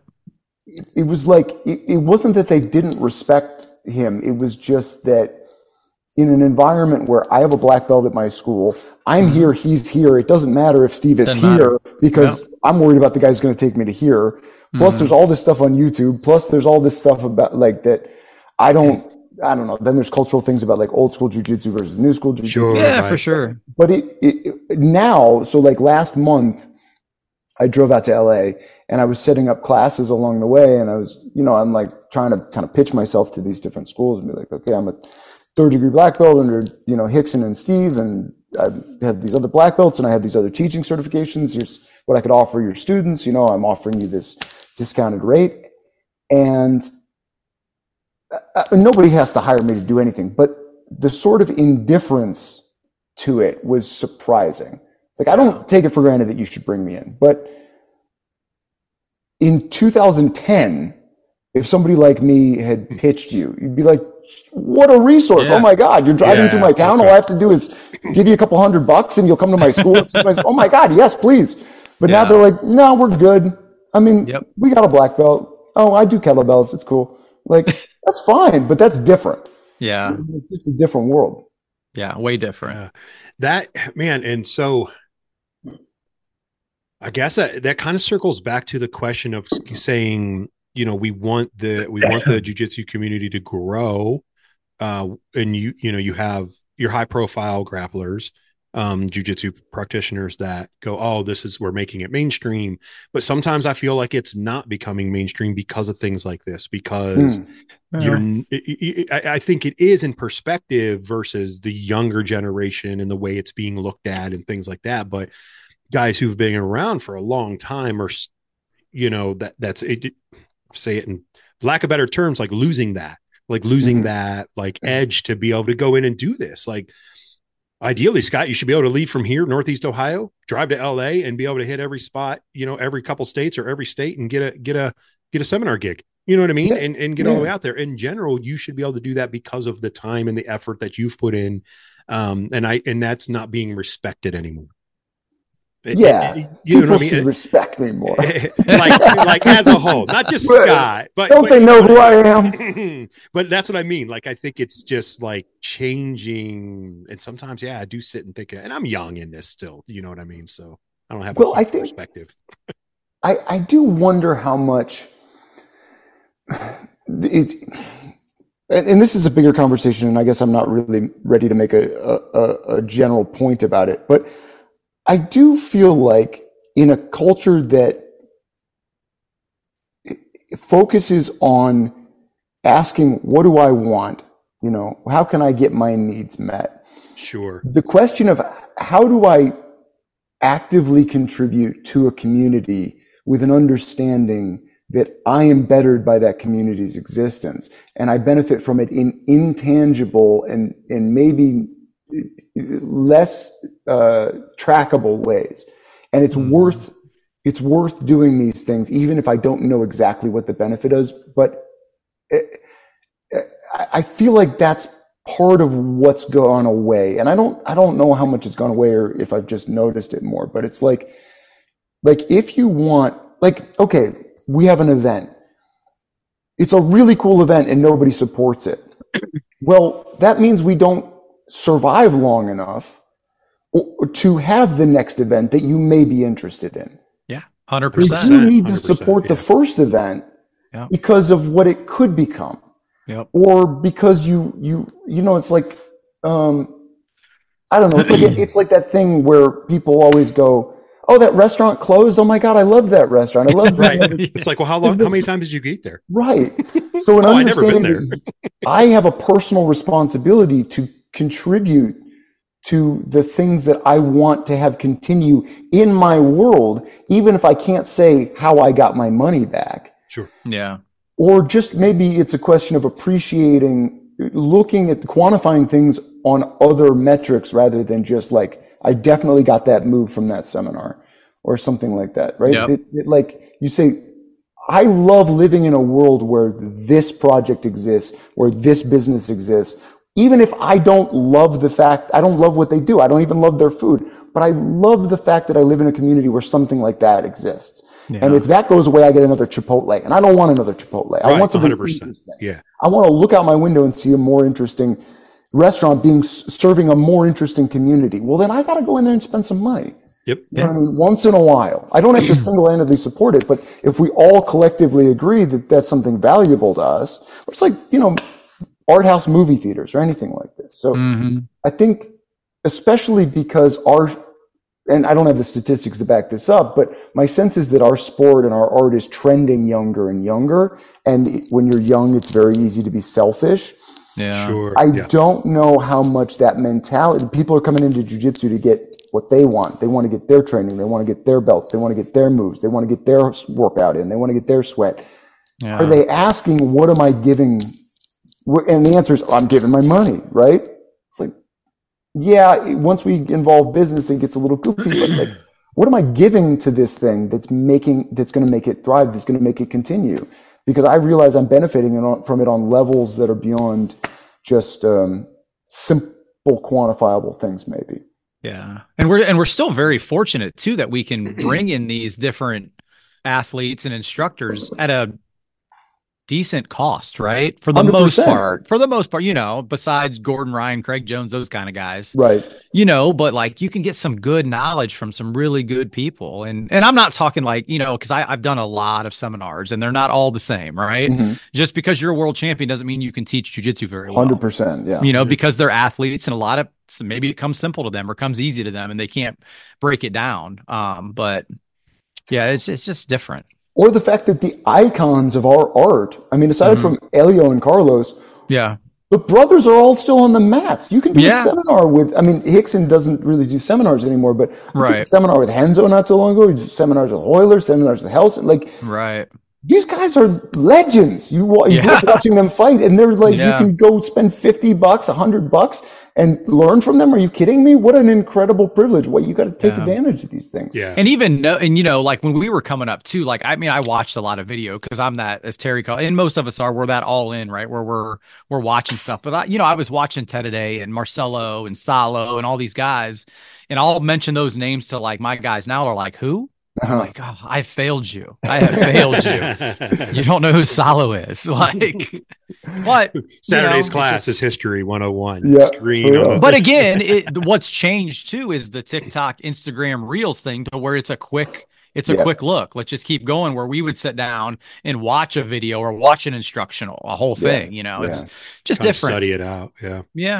it was like, it wasn't that they didn't respect him. It was just that in an environment where I have a black belt at my school, I'm here, he's here. It doesn't matter if Steve is here because I'm worried about the guy who's going to take me to here. Plus there's all this stuff on YouTube. Plus there's all this stuff about like that. I don't know. Then there's cultural things about like old school jiu-jitsu versus new school jiu-jitsu. Sure, yeah, for sure. But it now, so like last month, I drove out to LA and I was setting up classes along the way. And I was, I'm like trying to kind of pitch myself to these different schools and be like, okay, I'm a 3rd degree black belt under, Hickson and Steve. And I have these other black belts and I have these other teaching certifications. Here's what I could offer your students. I'm offering you this discounted rate. And nobody has to hire me to do anything, but the sort of indifference to it was surprising. It's like, I don't take it for granted that you should bring me in. But in 2010, if somebody like me had pitched you, you'd be like, what a resource. Oh my God, you're driving through my town. All I have to do is give you a couple $100 and you'll come to my school. Oh my God, yes, please. But now they're like, no, we're good. I mean, we got a black belt. Oh, I do kettlebells. It's cool. Like, that's fine, but that's different. Yeah. It's just a different world. Yeah, way different. That, man, and so I guess that kind of circles back to the question of saying, you know, we want the jiu-jitsu community to grow, and you have your high profile grapplers, jiu-jitsu practitioners that go, oh, we're making it mainstream. But sometimes I feel like it's not becoming mainstream because of things like this, because I think it is in perspective versus the younger generation and the way it's being looked at and things like that. But guys who've been around for a long time are, you know, that's it. Say it in lack of better terms, like losing that like edge to be able to go in and do this. Like, ideally, Scott, you should be able to leave from here, Northeast Ohio, drive to LA and be able to hit every spot, you know, every couple states or every state and get a seminar gig. You know what I mean? And get all the way out there. In general, you should be able to do that because of the time and the effort that you've put in. And that's not being respected anymore. People should respect me more. like as a whole, not just Scott, but don't they know who I am? But that's what I mean. Like, I think it's just like changing, and sometimes, I do sit and think, and I'm young in this still. You know what I mean? So I don't have a perspective. I do wonder how much it. And this is a bigger conversation, and I guess I'm not really ready to make a general point about it, but I do feel like in a culture that focuses on asking, what do I want? You know, how can I get my needs met? Sure. The question of how do I actively contribute to a community with an understanding that I am bettered by that community's existence and I benefit from it in intangible and maybe less trackable ways, and it's worth doing these things even if I don't know exactly what the benefit is. But I feel like that's part of what's gone away, and I don't know how much it's gone away or if I've just noticed it more. But it's like if you want, like, okay, we have an event, it's a really cool event and nobody supports it. Well, that means we don't survive long enough to have the next event that you may be interested in. Yeah, 100%. You need to support the first event because of what it could become. Yep. Or because you know, it's like, I don't know. It's like that thing where people always go, oh, that restaurant closed. Oh my God, I love that restaurant. I love that. It's like, well, how many times did you eat there? Right. So I've never been there. I have a personal responsibility to contribute to the things that I want to have continue in my world, even if I can't say how I got my money back. Sure. Yeah. Or just maybe it's a question of appreciating, looking at quantifying things on other metrics rather than just like, I definitely got that move from that seminar or something like that, right? Yep. Like you say, I love living in a world where this project exists, where this business exists. Even if I don't love I don't love what they do. I don't even love their food, but I love the fact that I live in a community where something like that exists. Yeah. And if that goes away, I get another Chipotle, and I don't want another Chipotle. Right, I want something 100%. Yeah. I want to look out my window and see a more interesting restaurant serving a more interesting community. Well, then I got to go in there and spend some money. Yep. You know what I mean? Once in a while. I don't have to single-handedly support it, but if we all collectively agree that that's something valuable to us, it's like, you know, art house movie theaters or anything like this. So I think, especially because and I don't have the statistics to back this up, but my sense is that our sport and our art is trending younger and younger. And when you're young, it's very easy to be selfish. Yeah. Sure. I don't know how much that mentality, people are coming into jiu-jitsu to get what they want. They want to get their training. They want to get their belts. They want to get their moves. They want to get their workout in. They want to get their sweat. Yeah. Are they asking, what am I giving? And the answer is, I'm giving my money, right? It's like, yeah, once we involve business, it gets a little goofy, but like, what am I giving to this thing that's going to make it thrive, that's going to make it continue? Because I realize I'm benefiting from it on levels that are beyond just simple quantifiable things maybe. Yeah. And we're still very fortunate too that we can bring in these different athletes and instructors at a decent cost, right? For the 100%. most part, besides Gordon Ryan, Craig Jones, those kind of guys, right? But like you can get some good knowledge from some really good people, and I'm not talking like because I've done a lot of seminars and they're not all the same, right? Mm-hmm. Just because you're a world champion doesn't mean you can teach jiu-jitsu very well. 100%, yeah. Because they're athletes and a lot of maybe it comes simple to them or comes easy to them and they can't break it down. But yeah, it's just different. Or the fact that the icons of our art, I mean, aside from Elio and Carlos, the brothers are all still on the mats. You can do a seminar with, Rickson doesn't really do seminars anymore, but you did a seminar with Renzo not so long ago. You did seminars with Hoyler, seminars with Helson. Right. These guys are legends. You grew up watching them fight, and they're like, you can go spend $50, $100 and learn from them. Are you kidding me? What an incredible privilege. You got to take advantage of these things. Yeah. And even, like when we were coming up too, like, I watched a lot of video because I'm that, as Terry called, and most of us are, we're that all in, right? Where we're watching stuff. But I was watching Teddy and Marcelo and Salo and all these guys, and I'll mention those names to like my guys now are like, who? I'm like, oh, I failed you. I have failed you. You don't know who Salo is. Like, but Saturday's class is history 101. Yeah, but again, what's changed too is the TikTok, Instagram Reels thing, to where it's a quick look. Let's just keep going. Where we would sit down and watch a video or watch an instructional, a whole thing. It's just kind different. Study it out. Yeah.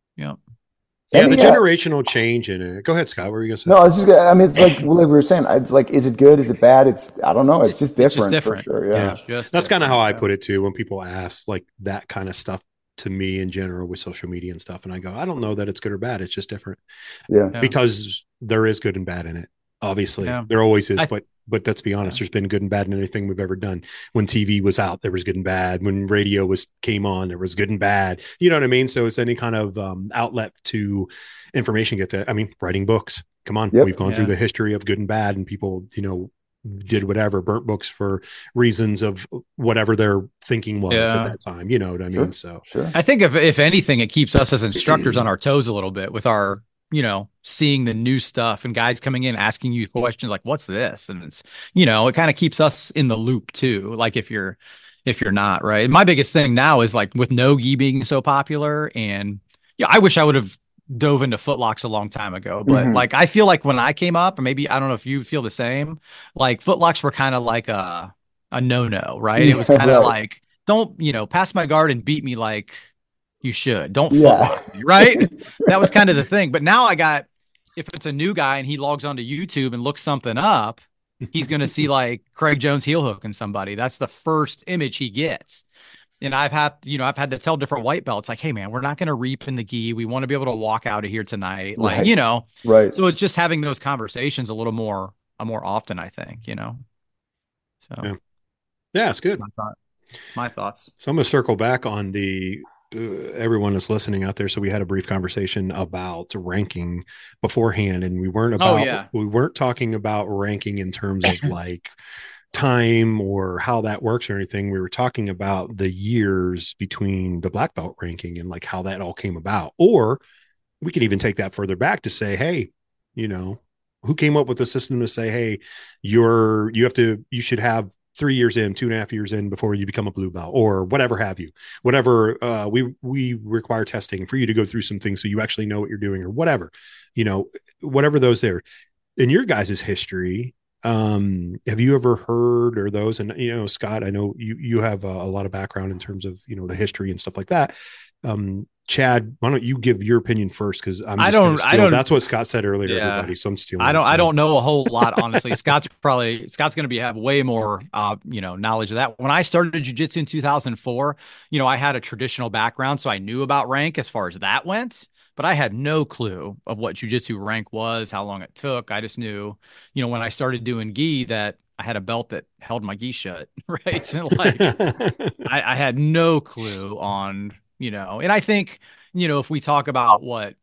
Yeah, the generational change in it. Go ahead, Scott. What were you going to say? No, it's like we were saying. It's like, is it good? Is it bad? I don't know. It's just different. For sure. Yeah. That's kind of how I put it too. When people ask like that kind of stuff to me in general with social media and stuff, and I go, I don't know that it's good or bad. It's just different. Yeah. Because there is good and bad in it. Obviously, there always is. But let's be honest, there's been good and bad in anything we've ever done. When TV was out, there was good and bad. When radio came on, there was good and bad. You know what I mean? So it's any kind of outlet to information. Writing books. Come on, we've gone through the history of good and bad, and people, did whatever, burnt books for reasons of whatever their thinking was at that time. You know what I mean? So I think if anything, it keeps us as instructors on our toes a little bit with our, seeing the new stuff and guys coming in, asking you questions like, what's this? And it's, it kind of keeps us in the loop too. Like if you're not, right. My biggest thing now is like with no-gi being so popular, and I wish I would have dove into footlocks a long time ago, but like, I feel like when I came up, or maybe, I don't know if you feel the same, like footlocks were kind of like a no-no, right? It was kind of like, don't, pass my guard and beat me like you should. Don't footlock me, right? That was kind of the thing. But now if it's a new guy and he logs onto YouTube and looks something up, he's going to see like Craig Jones heel hooking somebody. That's the first image he gets. And I've had to tell different white belts like, hey man, we're not going to reap in the gi. We want to be able to walk out of here tonight. Like, right. So it's just having those conversations a little more often, I think, So it's good. My thoughts. So I'm going to circle back on the everyone that's listening out there. So we had a brief conversation about ranking beforehand, and we weren't talking about ranking in terms of like time or how that works or anything. We were talking about the years between the black belt ranking and like how that all came about. Or we could even take that further back to say, hey, who came up with the system to say, hey, you should have 3 years in, 2.5 years in before you become a blue belt, or whatever have you. Whatever, we require testing for you to go through some things so you actually know what you're doing, or whatever, whatever those there. In your guys' history, have you ever heard or those? And Scott, I know you have a lot of background in terms of the history and stuff like that. Chad, why don't you give your opinion first? Because I don't. That's what Scott said earlier, everybody. So I'm stealing. I don't know a whole lot, honestly. Scott's going to have way more, knowledge of that. When I started jiu-jitsu in 2004, I had a traditional background, so I knew about rank as far as that went. But I had no clue of what jiu-jitsu rank was, how long it took. I just knew, when I started doing gi, that I had a belt that held my gi shut, right? And like, I had no clue on. And I think, if we talk about what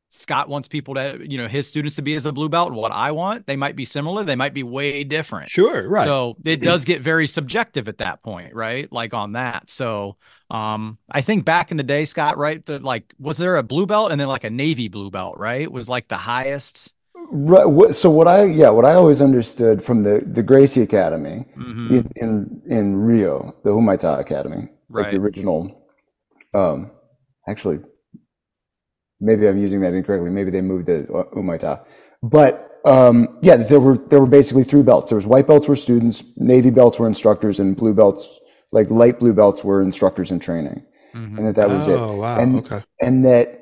Scott wants people to, his students to be as a blue belt, and what I want, they might be similar. They might be way different. Sure. Right. So it does get very subjective at that point, right? Like on that. So I think back in the day, Scott, right? Was there a blue belt and then like a Navy blue belt, right? Was like the highest. Right. So what I always understood from the Gracie Academy in Rio, the Humaitá Academy, like the original, actually, maybe I'm using that incorrectly. Maybe they moved the Humaitá, but there were basically 3 belts. There was white belts were students, Navy belts were instructors, and blue belts, like light blue belts, were instructors in training, and that was it. Oh wow! And, okay. And that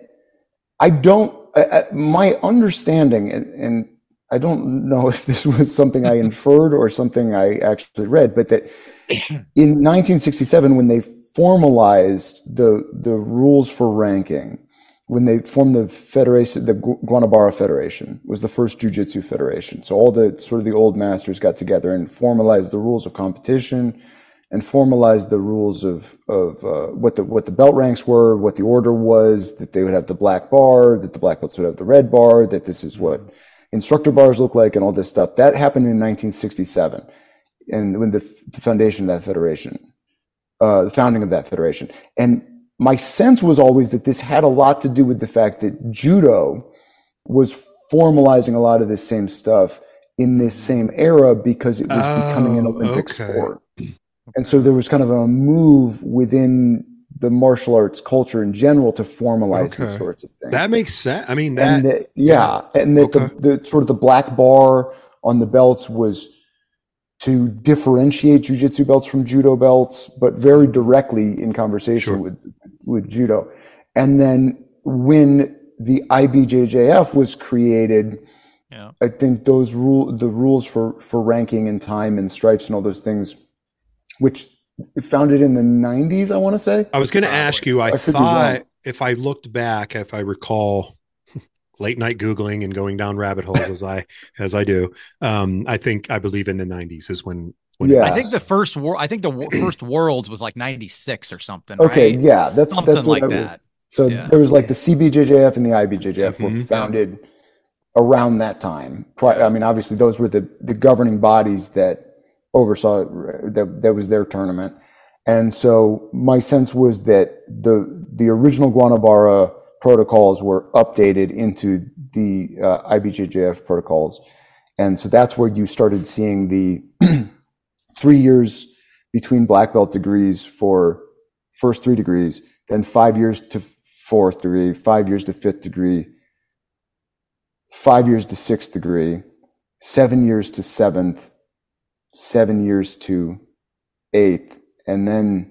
my understanding, and I don't know if this was something I inferred or something I actually read, but that in 1967, when they formalized the rules for ranking, when they formed the federation, the Guanabara Federation was the first jiu-jitsu federation. So all the sort of the old masters got together and formalized the rules of competition and formalized the rules of what the belt ranks were, what the order was, that they would have the black bar, that the black belts would have the red bar, that this is what instructor bars look like, and all this stuff. That happened in 1967, and when the foundation of that federation, the founding of that federation. And my sense was always that this had a lot to do with the fact that judo was formalizing a lot of this same stuff in this same era because it was becoming an Olympic sport. And so there was kind of a move within the martial arts culture in general to formalize these sorts of things. That makes sense. I mean, the sort of the black bar on the belts was to differentiate jiu-jitsu belts from judo belts, but very directly in conversation with judo. And then when the IBJJF was created, I think the rules for ranking and time and stripes and all those things, which founded in the 90s, I want to say. I was going to ask you, I thought if I looked back, if I recall late night Googling and going down rabbit holes as I do, I believe in the 90s is when I think the first first Worlds was like 96 or something. Okay. Right? Yeah. That's what like I that. was. So there was like the CBJJF and the IBJJF were founded around that time. I mean, obviously those were the governing bodies that oversaw that was their tournament. And so my sense was that the original Guanabara protocols were updated into the IBJJF protocols. And so that's where you started seeing the 3 years between black belt degrees for first 3 degrees, then 5 years to 4th degree, 5 years to 5th degree, 5 years to 6th degree, 7 years to 7th, 7 years to 8th, and then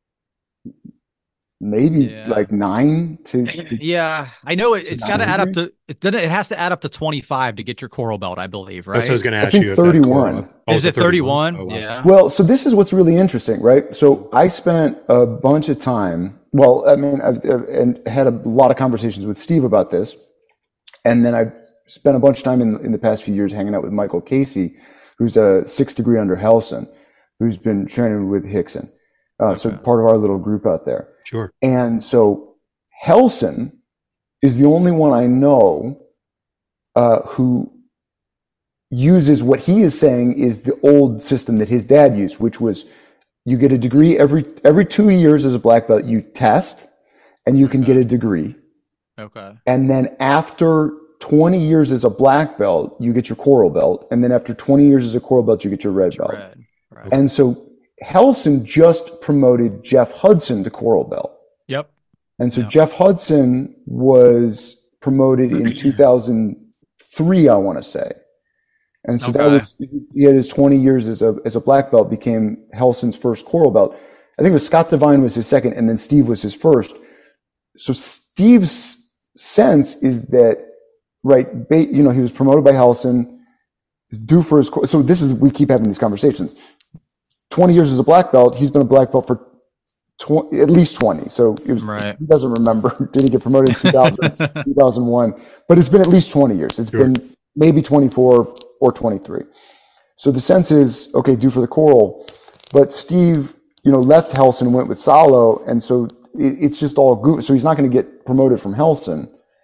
maybe like 9 to I know it's got to add up to it has to add up to 25 to get your coral belt, I believe, right? So I was going to ask you 31. Is it 31? Oh, wow. Yeah. Well, so this is what's really interesting, right? So I spent a bunch of time, I've had a lot of conversations with Steve about this, and then I've spent a bunch of time in the past few years hanging out with Michael Casey, who's a 6th degree under Helson, who's been training with Rickson. So part of our little group out there. Sure. And so Helson is the only one I know who uses what he is saying is the old system that his dad used, which was you get a degree every 2 years as a black belt, you test and you can get a degree. Okay. And then after 20 years as a black belt, you get your coral belt. And then after 20 years as a coral belt, you get your red belt. Right. And so Helson just promoted Jeff Hudson to coral belt. Yep. And so Jeff Hudson was promoted in 2003, I want to say. And so that was, he had his 20 years as a black belt, became Helson's first coral belt. I think it was Scott Devine was his second, and then Steve was his first. So Steve's sense is that, he was promoted by Helson, due for his, so we keep having these conversations. 20 years as a black belt, he's been a black belt for at least 20. So it was, he doesn't remember, did he get promoted in 2000, 2001, but it's been at least 20 years. It's been maybe 24 or 23. So the sense is, okay, due for the coral, but Steve, left Helson and went with Salo. And so it's just all good. So he's not going to get promoted from Helson.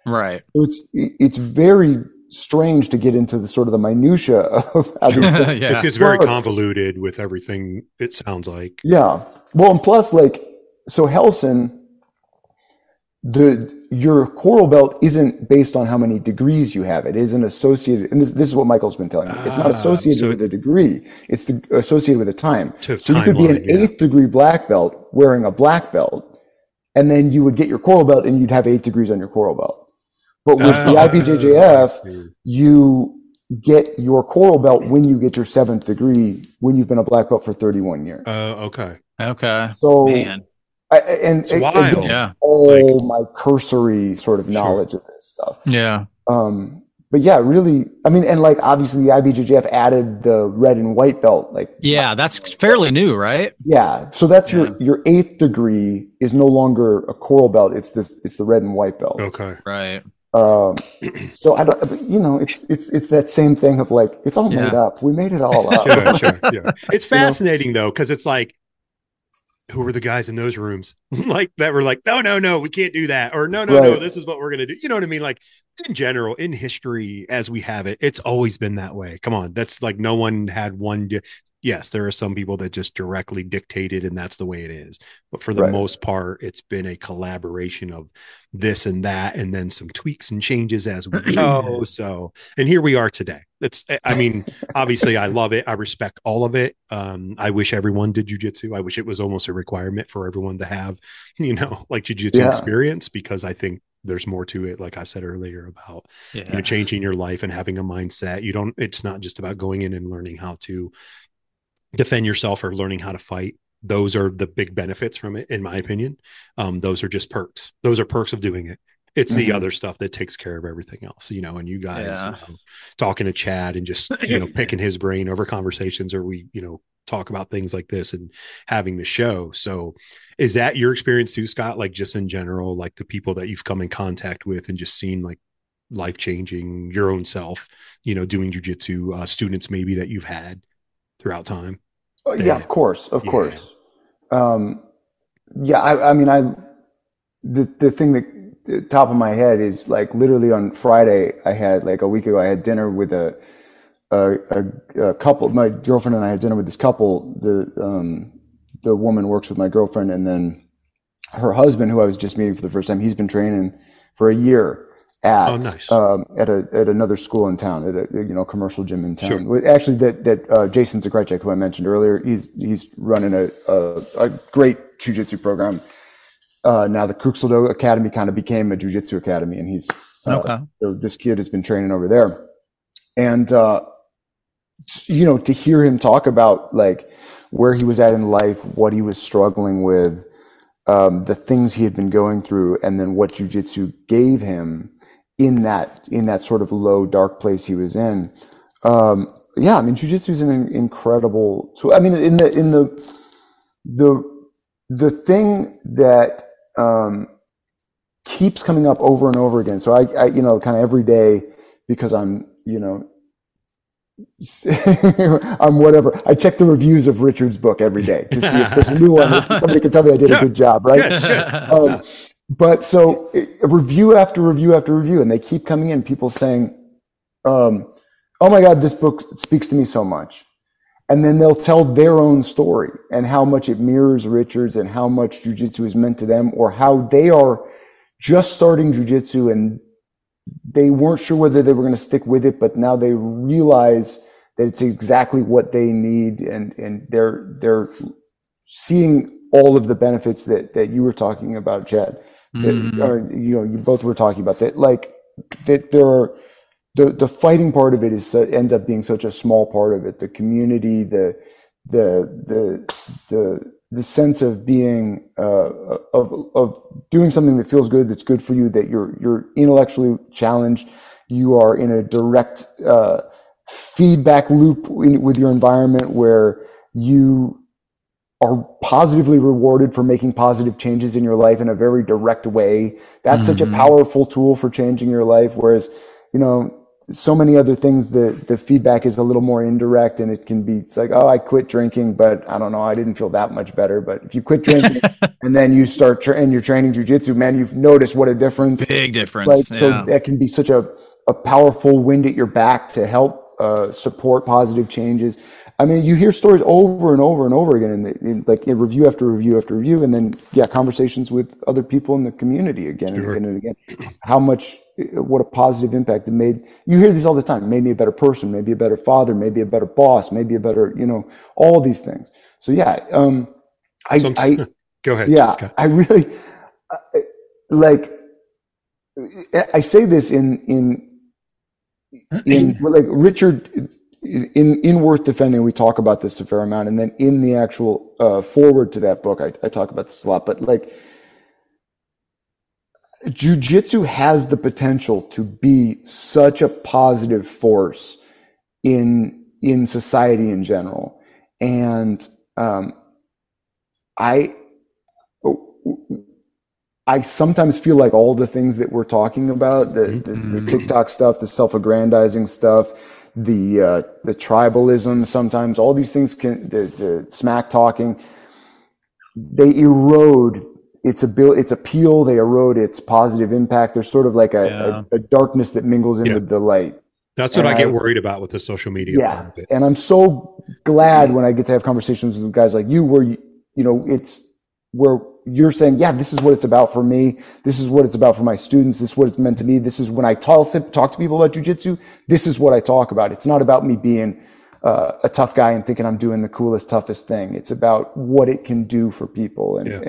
Right. So it's very strange to get into the sort of the minutia of how these things it's very convoluted with everything, it sounds like. Yeah. Well, and plus, like, so Helsing, your coral belt isn't based on how many degrees you have. It isn't associated, and this is what Michael's been telling me. It's not associated with a degree. It's associated with a time. So you could be an 8th degree black belt wearing a black belt, and then you would get your coral belt and you'd have 8 degrees on your coral belt. But with the IBJJF, you get your coral belt when you get your 7th degree, when you've been a black belt for 31 years. Okay. So, man. It's wild. Yeah. All my cursory sort of knowledge of this stuff. Yeah. But yeah, really, I mean, and like obviously the IBJJF added the red and white belt. Like, yeah, that's fairly new, right? Yeah. So that's your 8th degree is no longer a coral belt. It's the red and white belt. Okay. Right. So I don't, it's that same thing of like, it's all made up. We made it all up. Sure. Yeah. It's fascinating though, because it's like, who were the guys in those rooms like that were like, no, we can't do that. Or no, this is what we're going to do. You know what I mean? Like in general, in history, as we have it, it's always been that way. Come on. That's like, no one had one. Yes, there are some people that just directly dictated and that's the way it is. But for the most part, it's been a collaboration of this and that, and then some tweaks and changes as we go. So, and here we are today. I mean, obviously I love it. I respect all of it. I wish everyone did jujitsu. I wish it was almost a requirement for everyone to have, like jujitsu experience, because I think there's more to it. Like I said earlier about, changing your life and having a mindset. It's not just about going in and learning how to defend yourself or learning how to fight. Those are the big benefits from it, in my opinion. Those are just perks. Those are perks of doing it. It's the other stuff that takes care of everything else, and you guys talking to Chad and just, picking his brain over conversations, or we, talk about things like this and having the show. So is that your experience too, Scott? Like just in general, like the people that you've come in contact with and just seen like life-changing your own self, doing jujitsu, students maybe that you've had throughout time? Yeah, of course. I mean, the thing that top of my head is like literally on Friday, I had like a week ago, I had dinner with a couple. My girlfriend and I had dinner with this couple. The woman works with my girlfriend, and then her husband, who I was just meeting for the first time, he's been training for a year at another school in town, at a commercial gym in town. Sure. Actually, that Jason Zakrajcek, who I mentioned earlier, he's running a great jiu-jitsu program. Now the Kruxeldo Academy kind of became a jiu-jitsu academy, and he's so this kid has been training over there. And to hear him talk about like where he was at in life, what he was struggling with, the things he had been going through, and then what jiu-jitsu gave him in that sort of low, dark place he was in. I mean, jiu-jitsu is an incredible tool. I mean, in the thing that keeps coming up over and over again. So I kind of every day, because I'm whatever. I check the reviews of Richard's book every day to see if there's a new one. Somebody can tell me I did a good job, right? But so review after review after review, and they keep coming in, people saying, oh my God, this book speaks to me so much. And then they'll tell their own story and how much it mirrors Richard's and how much jiu-jitsu is meant to them, or how they are just starting jiu-jitsu and they weren't sure whether they were going to stick with it, but now they realize that it's exactly what they need. And they're seeing all of the benefits that you were talking about, Chad, you both were talking about that, like that there are, the fighting part of it ends up being such a small part of it. The community, the sense of being, of doing something that feels good, that's good for you, that you're intellectually challenged. You are in a direct, feedback loop with your environment where you are positively rewarded for making positive changes in your life in a very direct way. That's such a powerful tool for changing your life. Whereas, so many other things, the feedback is a little more indirect, and it can be, it's like, oh, I quit drinking, but I don't know, I didn't feel that much better. But if you quit drinking and then you start and you're training jujitsu, man, you've noticed what a difference. Big difference. Like, so that can be such a powerful wind at your back to help support positive changes. I mean, you hear stories over and over and over again, in review after review after review, and then conversations with other people in the community again and again and again. What a positive impact it made. You hear these all the time. It made me a better person, maybe a better father, maybe a better boss, maybe a better, all these things. So go ahead. Yeah, Jessica. I really I say this in like Richard. In Worth Defending, we talk about this a fair amount, and then in the actual forward to that book, I talk about this a lot. But like, jiu-jitsu has the potential to be such a positive force in society in general, and I sometimes feel like all the things that we're talking about, the TikTok stuff, the self-aggrandizing stuff, the tribalism, sometimes all these things the smack talking, they erode its appeal, they erode its positive impact. There's sort of like a darkness that mingles in with the light. That's what I get worried about with the social media. Yeah. And I'm so glad when I get to have conversations with guys like you, where it's where you're saying, yeah, this is what it's about for me. This is what it's about for my students. This is what it's meant to be. This is when I talk to people about jiu-jitsu. This is what I talk about. It's not about me being a tough guy and thinking I'm doing the coolest, toughest thing. It's about what it can do for people. And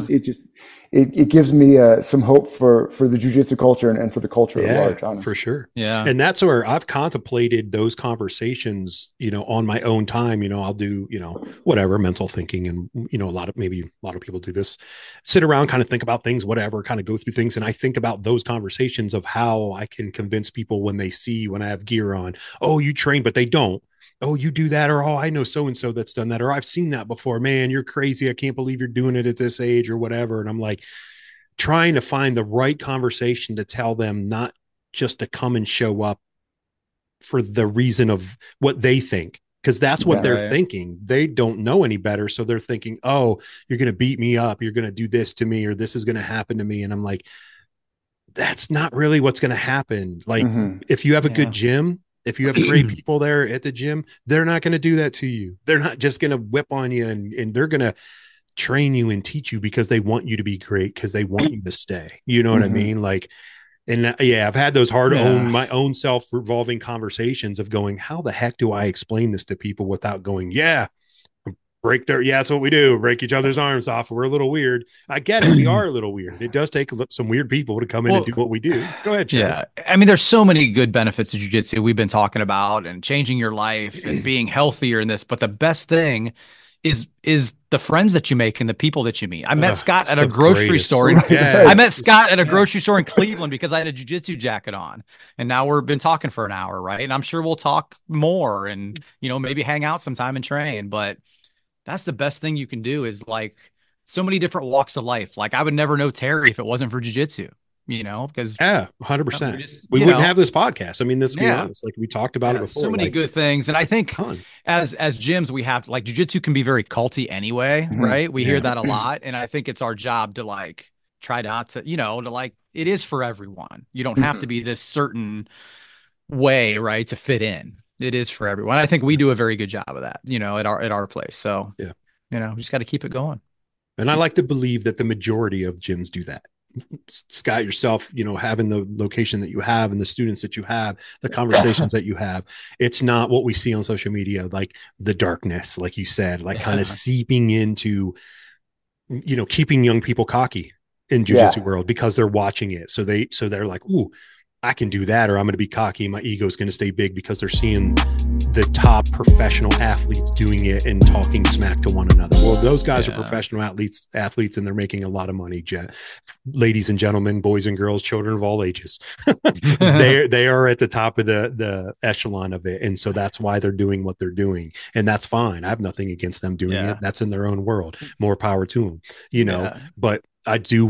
it gives me some hope for the jiu-jitsu culture and for the culture at large, honestly. For sure. Yeah. And that's where I've contemplated those conversations, on my own time. I'll do, whatever, mental thinking. And, a lot of people do this, sit around, kind of think about things, whatever, kind of go through things. And I think about those conversations of how I can convince people when I have gear on, oh, you train, but they don't. Oh, you do that, or, oh, I know so-and-so that's done that, or I've seen that before. Man, you're crazy. I can't believe you're doing it at this age or whatever. And I'm like trying to find the right conversation to tell them not just to come and show up for the reason of what they think, because that's what they're thinking. They don't know any better. So they're thinking, oh, you're going to beat me up. You're going to do this to me, or this is going to happen to me. And I'm like, that's not really what's going to happen. Like, if you have a good gym, if you have great people there at the gym, they're not going to do that to you. They're not just going to whip on you, and they're going to train you and teach you because they want you to be great, because they want you to stay. You know what I mean? Like, and I've had those my own self revolving conversations of going, how the heck do I explain this to people without going, that's what we do. Break each other's arms off. We're a little weird. I get it. We are a little weird. It does take some weird people to come in and do what we do. Go ahead, Chad. Yeah. I mean, there's so many good benefits to jiu-jitsu we've been talking about, and changing your life and being healthier in this. But the best thing is the friends that you make and the people that you meet. I met Scott at a grocery store. I met Scott at a grocery store in Cleveland because I had a jiu-jitsu jacket on, and now we've been talking for an hour. Right. And I'm sure we'll talk more and, maybe hang out sometime and train, but that's the best thing you can do, is like so many different walks of life. Like, I would never know Terry if it wasn't for jiu-jitsu, because 100%. We wouldn't have this podcast. I mean, let's be honest. Like, we talked about it before. So many good things. And I think as gyms, we have to, like, jiu-jitsu can be very culty anyway, right? We hear that a lot. And I think it's our job to like, try not to, to like, it is for everyone. You don't have to be this certain way, right, to fit in. It is for everyone. I think we do a very good job of that, at our place. So, we just got to keep it going. And I like to believe that the majority of gyms do that. Scott, yourself, having the location that you have and the students that you have, the conversations that you have, it's not what we see on social media, like the darkness, like you said, like kind of seeping into, keeping young people cocky in jiu-jitsu world because they're watching it. So they're like, ooh, I can do that, or I'm going to be cocky. My ego is going to stay big because they're seeing the top professional athletes doing it and talking smack to one another. Well, those guys are professional athletes, and they're making a lot of money. Ladies and gentlemen, boys and girls, children of all ages, they are at the top of the echelon of it. And so that's why they're doing what they're doing. And that's fine. I have nothing against them doing it. That's in their own world. More power to them, but I do want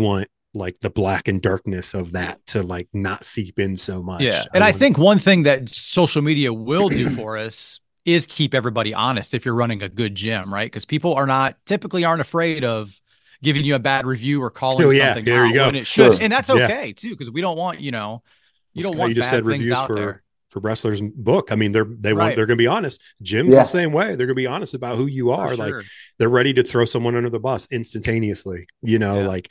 like the black and darkness of that to like not seep in so much. Yeah. And I think one thing that social media will do for us is keep everybody honest if you're running a good gym, right? Because people typically aren't afraid of giving you a bad review or calling something there out you go. when it should. Sure. And that's okay too, because we don't want, you don't want just bad said things reviews out there. For wrestlers' book. I mean, they're going to be honest. Jim's the same way. They're going to be honest about who you are. Like they're ready to throw someone under the bus instantaneously, like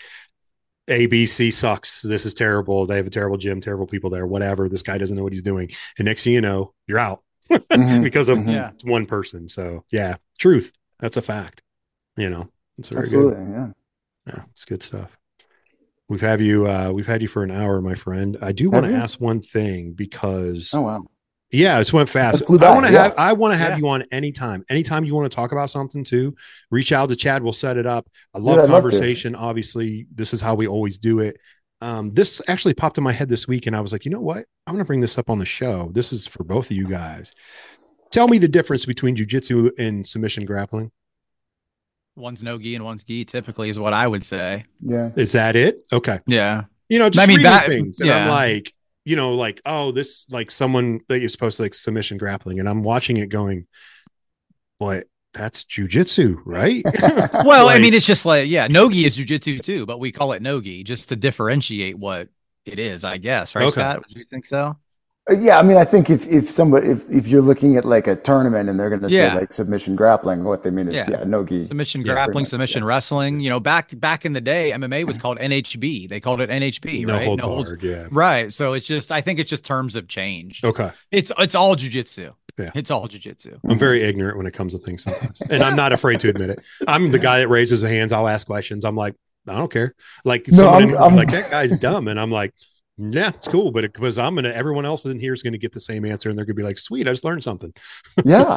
ABC sucks. This is terrible. They have a terrible gym, terrible people there, whatever. This guy doesn't know what he's doing. And next thing you know, you're out because of one person. So yeah, truth. That's a fact. It's very Absolutely, good. Yeah. It's good stuff. We've had you for an hour, my friend. I do want to ask one thing because it's went fast. I want to have you on anytime. Anytime you want to talk about something too, reach out to Chad. We'll set it up. I love conversation. Obviously, this is how we always do it. This actually popped in my head this week, and I was like, you know what? I'm going to bring this up on the show. This is for both of you guys. Tell me the difference between jiu-jitsu and submission grappling. One's no gi and one's gi typically is what I would say. Yeah. Is that it? Okay. Yeah. Just reading things. And I'm like, this, like someone that you're supposed to like submission grappling. And I'm watching it going, what? That's jujitsu, right? Well, I mean, it's just like, no-gi is jujitsu too, but we call it no-gi just to differentiate what it is, I guess. Right, Scott? Do you think so? Yeah, I mean, I think if you're looking at like a tournament and they're going to say like submission grappling, what they mean is no-gi. Submission grappling, submission wrestling. Back in the day, MMA was called NHB. They called it NHB, right? No holds barred, right. So I think it's just terms have changed. Okay. It's all jiu-jitsu. Yeah. It's all jiu-jitsu. I'm very ignorant when it comes to things sometimes. And I'm not afraid to admit it. I'm the guy that raises his hands. I'll ask questions. I'm like, I don't care. Like I'm like, that guy's dumb. And I'm like, yeah, it's cool, but because everyone else in here is going to get the same answer, and they're going to be like, "Sweet, I just learned something." Yeah,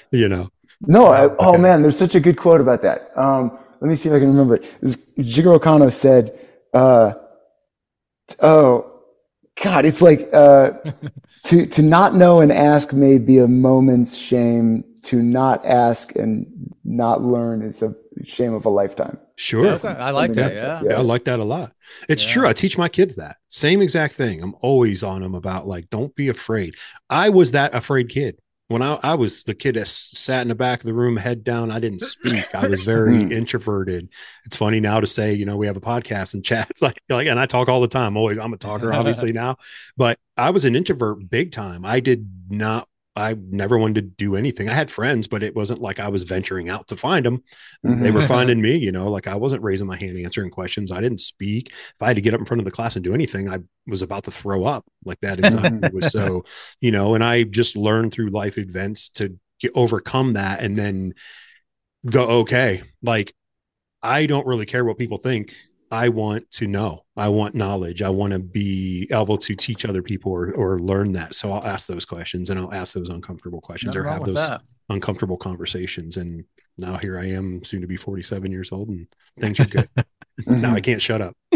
No, man, there's such a good quote about that. Let me see if I can remember it. Jigoro Kano said, "Oh God, it's like to not know and ask may be a moment's shame. To not ask and not learn is a shame of a lifetime." Sure. I like that. Yeah. I like that a lot. It's true. I teach my kids that same exact thing. I'm always on them about like, don't be afraid. I was that afraid kid when I was the kid that sat in the back of the room, head down. I didn't speak. I was very introverted. It's funny now to say, we have a podcast and chat's like, and I talk all the time. I'm a talker obviously now, but I was an introvert big time. I never wanted to do anything. I had friends, but it wasn't like I was venturing out to find them. They were finding me, like I wasn't raising my hand, answering questions. I didn't speak. If I had to get up in front of the class and do anything, I was about to throw up. Like that anxiety was so, and I just learned through life events to overcome that and then go, okay, like I don't really care what people think. I want to know. I want knowledge. I want to be able to teach other people or learn that. So I'll ask those questions and I'll ask those uncomfortable questions or have those uncomfortable conversations. And now here I am, soon to be 47 years old, and things are good. Now I can't shut up.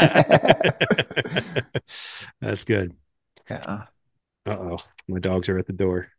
That's good. Yeah. Uh-oh. My dogs are at the door.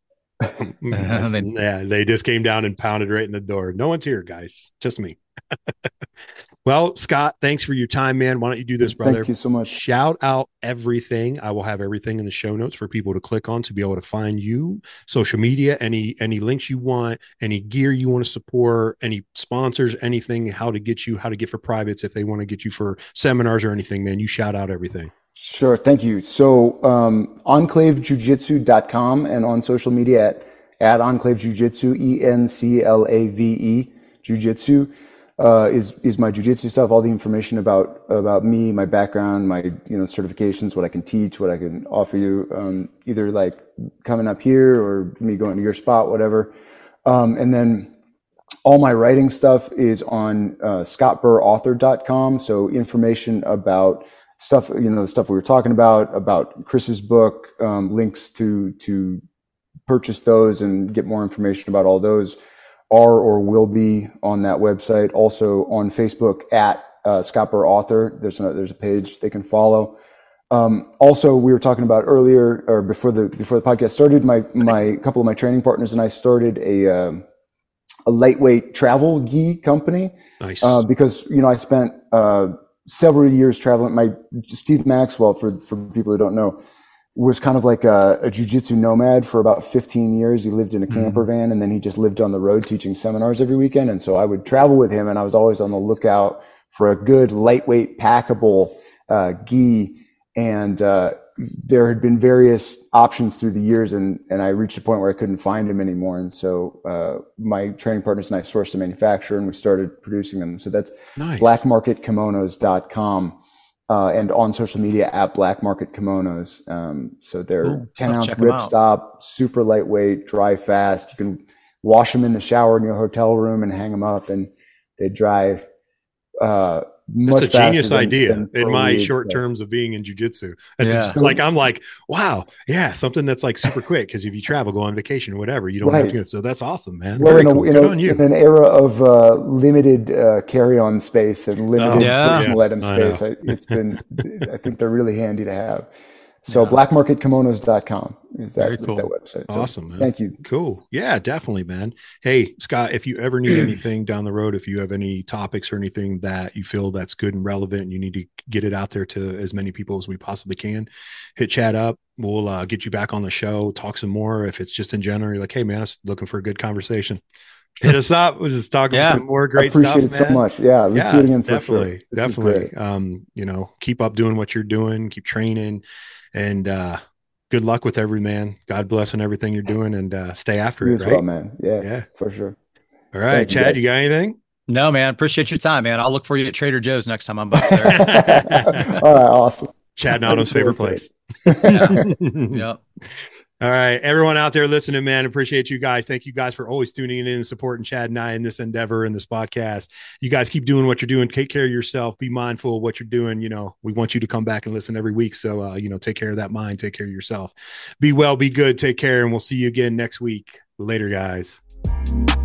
They just came down and pounded right in the door. No one's here, guys. Just me. Well, Scott, thanks for your time, man. Why don't you do this, brother? Thank you so much. Shout out everything. I will have everything in the show notes for people to click on to be able to find you, social media, any links you want, any gear you want to support, any sponsors, anything, how to get for privates if they want to get you for seminars or anything, man. You shout out everything. Sure. Thank you. So enclavejujitsu.com and on social media at Enclave Jiu-Jitsu, ENCLAVE Jiu-Jitsu. Is my jiu-jitsu stuff, all the information about me, my background, my certifications, what I can teach, what I can offer you, either like coming up here or me going to your spot, whatever. And then all my writing stuff is on scottburrauthor.com. So information about stuff, the stuff we were talking about Chris's book, links to purchase those and get more information about all those are or will be on that website. Also on Facebook at Scott Burr Author. There's a page they can follow. Also, we were talking about earlier or before the podcast started, my couple of my training partners and I started a lightweight travel gi company. Nice. Because I spent several years traveling. Steve Maxwell, for people who don't know, was kind of like a jiu-jitsu nomad for about 15 years. He lived in a camper van, and then he just lived on the road teaching seminars every weekend. And so I would travel with him, and I was always on the lookout for a good lightweight packable gi. And there had been various options through the years, and I reached a point where I couldn't find them anymore. And so my training partners and I sourced a manufacturer, and we started producing them. So that's nice. blackmarketkimonos.com, and on social media at Black Market Kimonos. So they're 10-ounce ripstop, super lightweight, dry fast. You can wash them in the shower in your hotel room and hang them up, and they dry That's a genius idea in my short terms of being in jiu-jitsu. I'm like, wow, yeah, something that's like super quick, because if you travel, go on vacation or whatever, you don't have to. So that's awesome, man. Well, in an era of limited carry-on space and limited personal item space, I think they're really handy to have. So blackmarketkimonos.com is that website. So awesome, man. Thank you. Cool. Yeah, definitely, man. Hey, Scott, if you ever need anything down the road, if you have any topics or anything that you feel that's good and relevant and you need to get it out there to as many people as we possibly can, hit Chad up. We'll get you back on the show, talk some more. If it's just in general, you're like, hey, man, I'm looking for a good conversation, hit us up. We'll just talk about some more great stuff. Appreciate it so much. Yeah, let's do it again for sure. Definitely. Keep up doing what you're doing, keep training, and good luck with man. God bless in everything you're doing, and stay after it. Right, well, man. Yeah, for sure. All right, thank Chad, you got anything? No, man. Appreciate your time, man. I'll look for you at Trader Joe's next time I'm back there. All right, awesome. Chad Naughton's favorite place. Yep. All right, everyone out there listening, man, appreciate you guys. Thank you guys for always tuning in and supporting Chad and I in this endeavor, in this podcast. You guys keep doing what you're doing. Take care of yourself. Be mindful of what you're doing. We want you to come back and listen every week. So, take care of that mind. Take care of yourself. Be well, be good. Take care. And we'll see you again next week. Later, guys.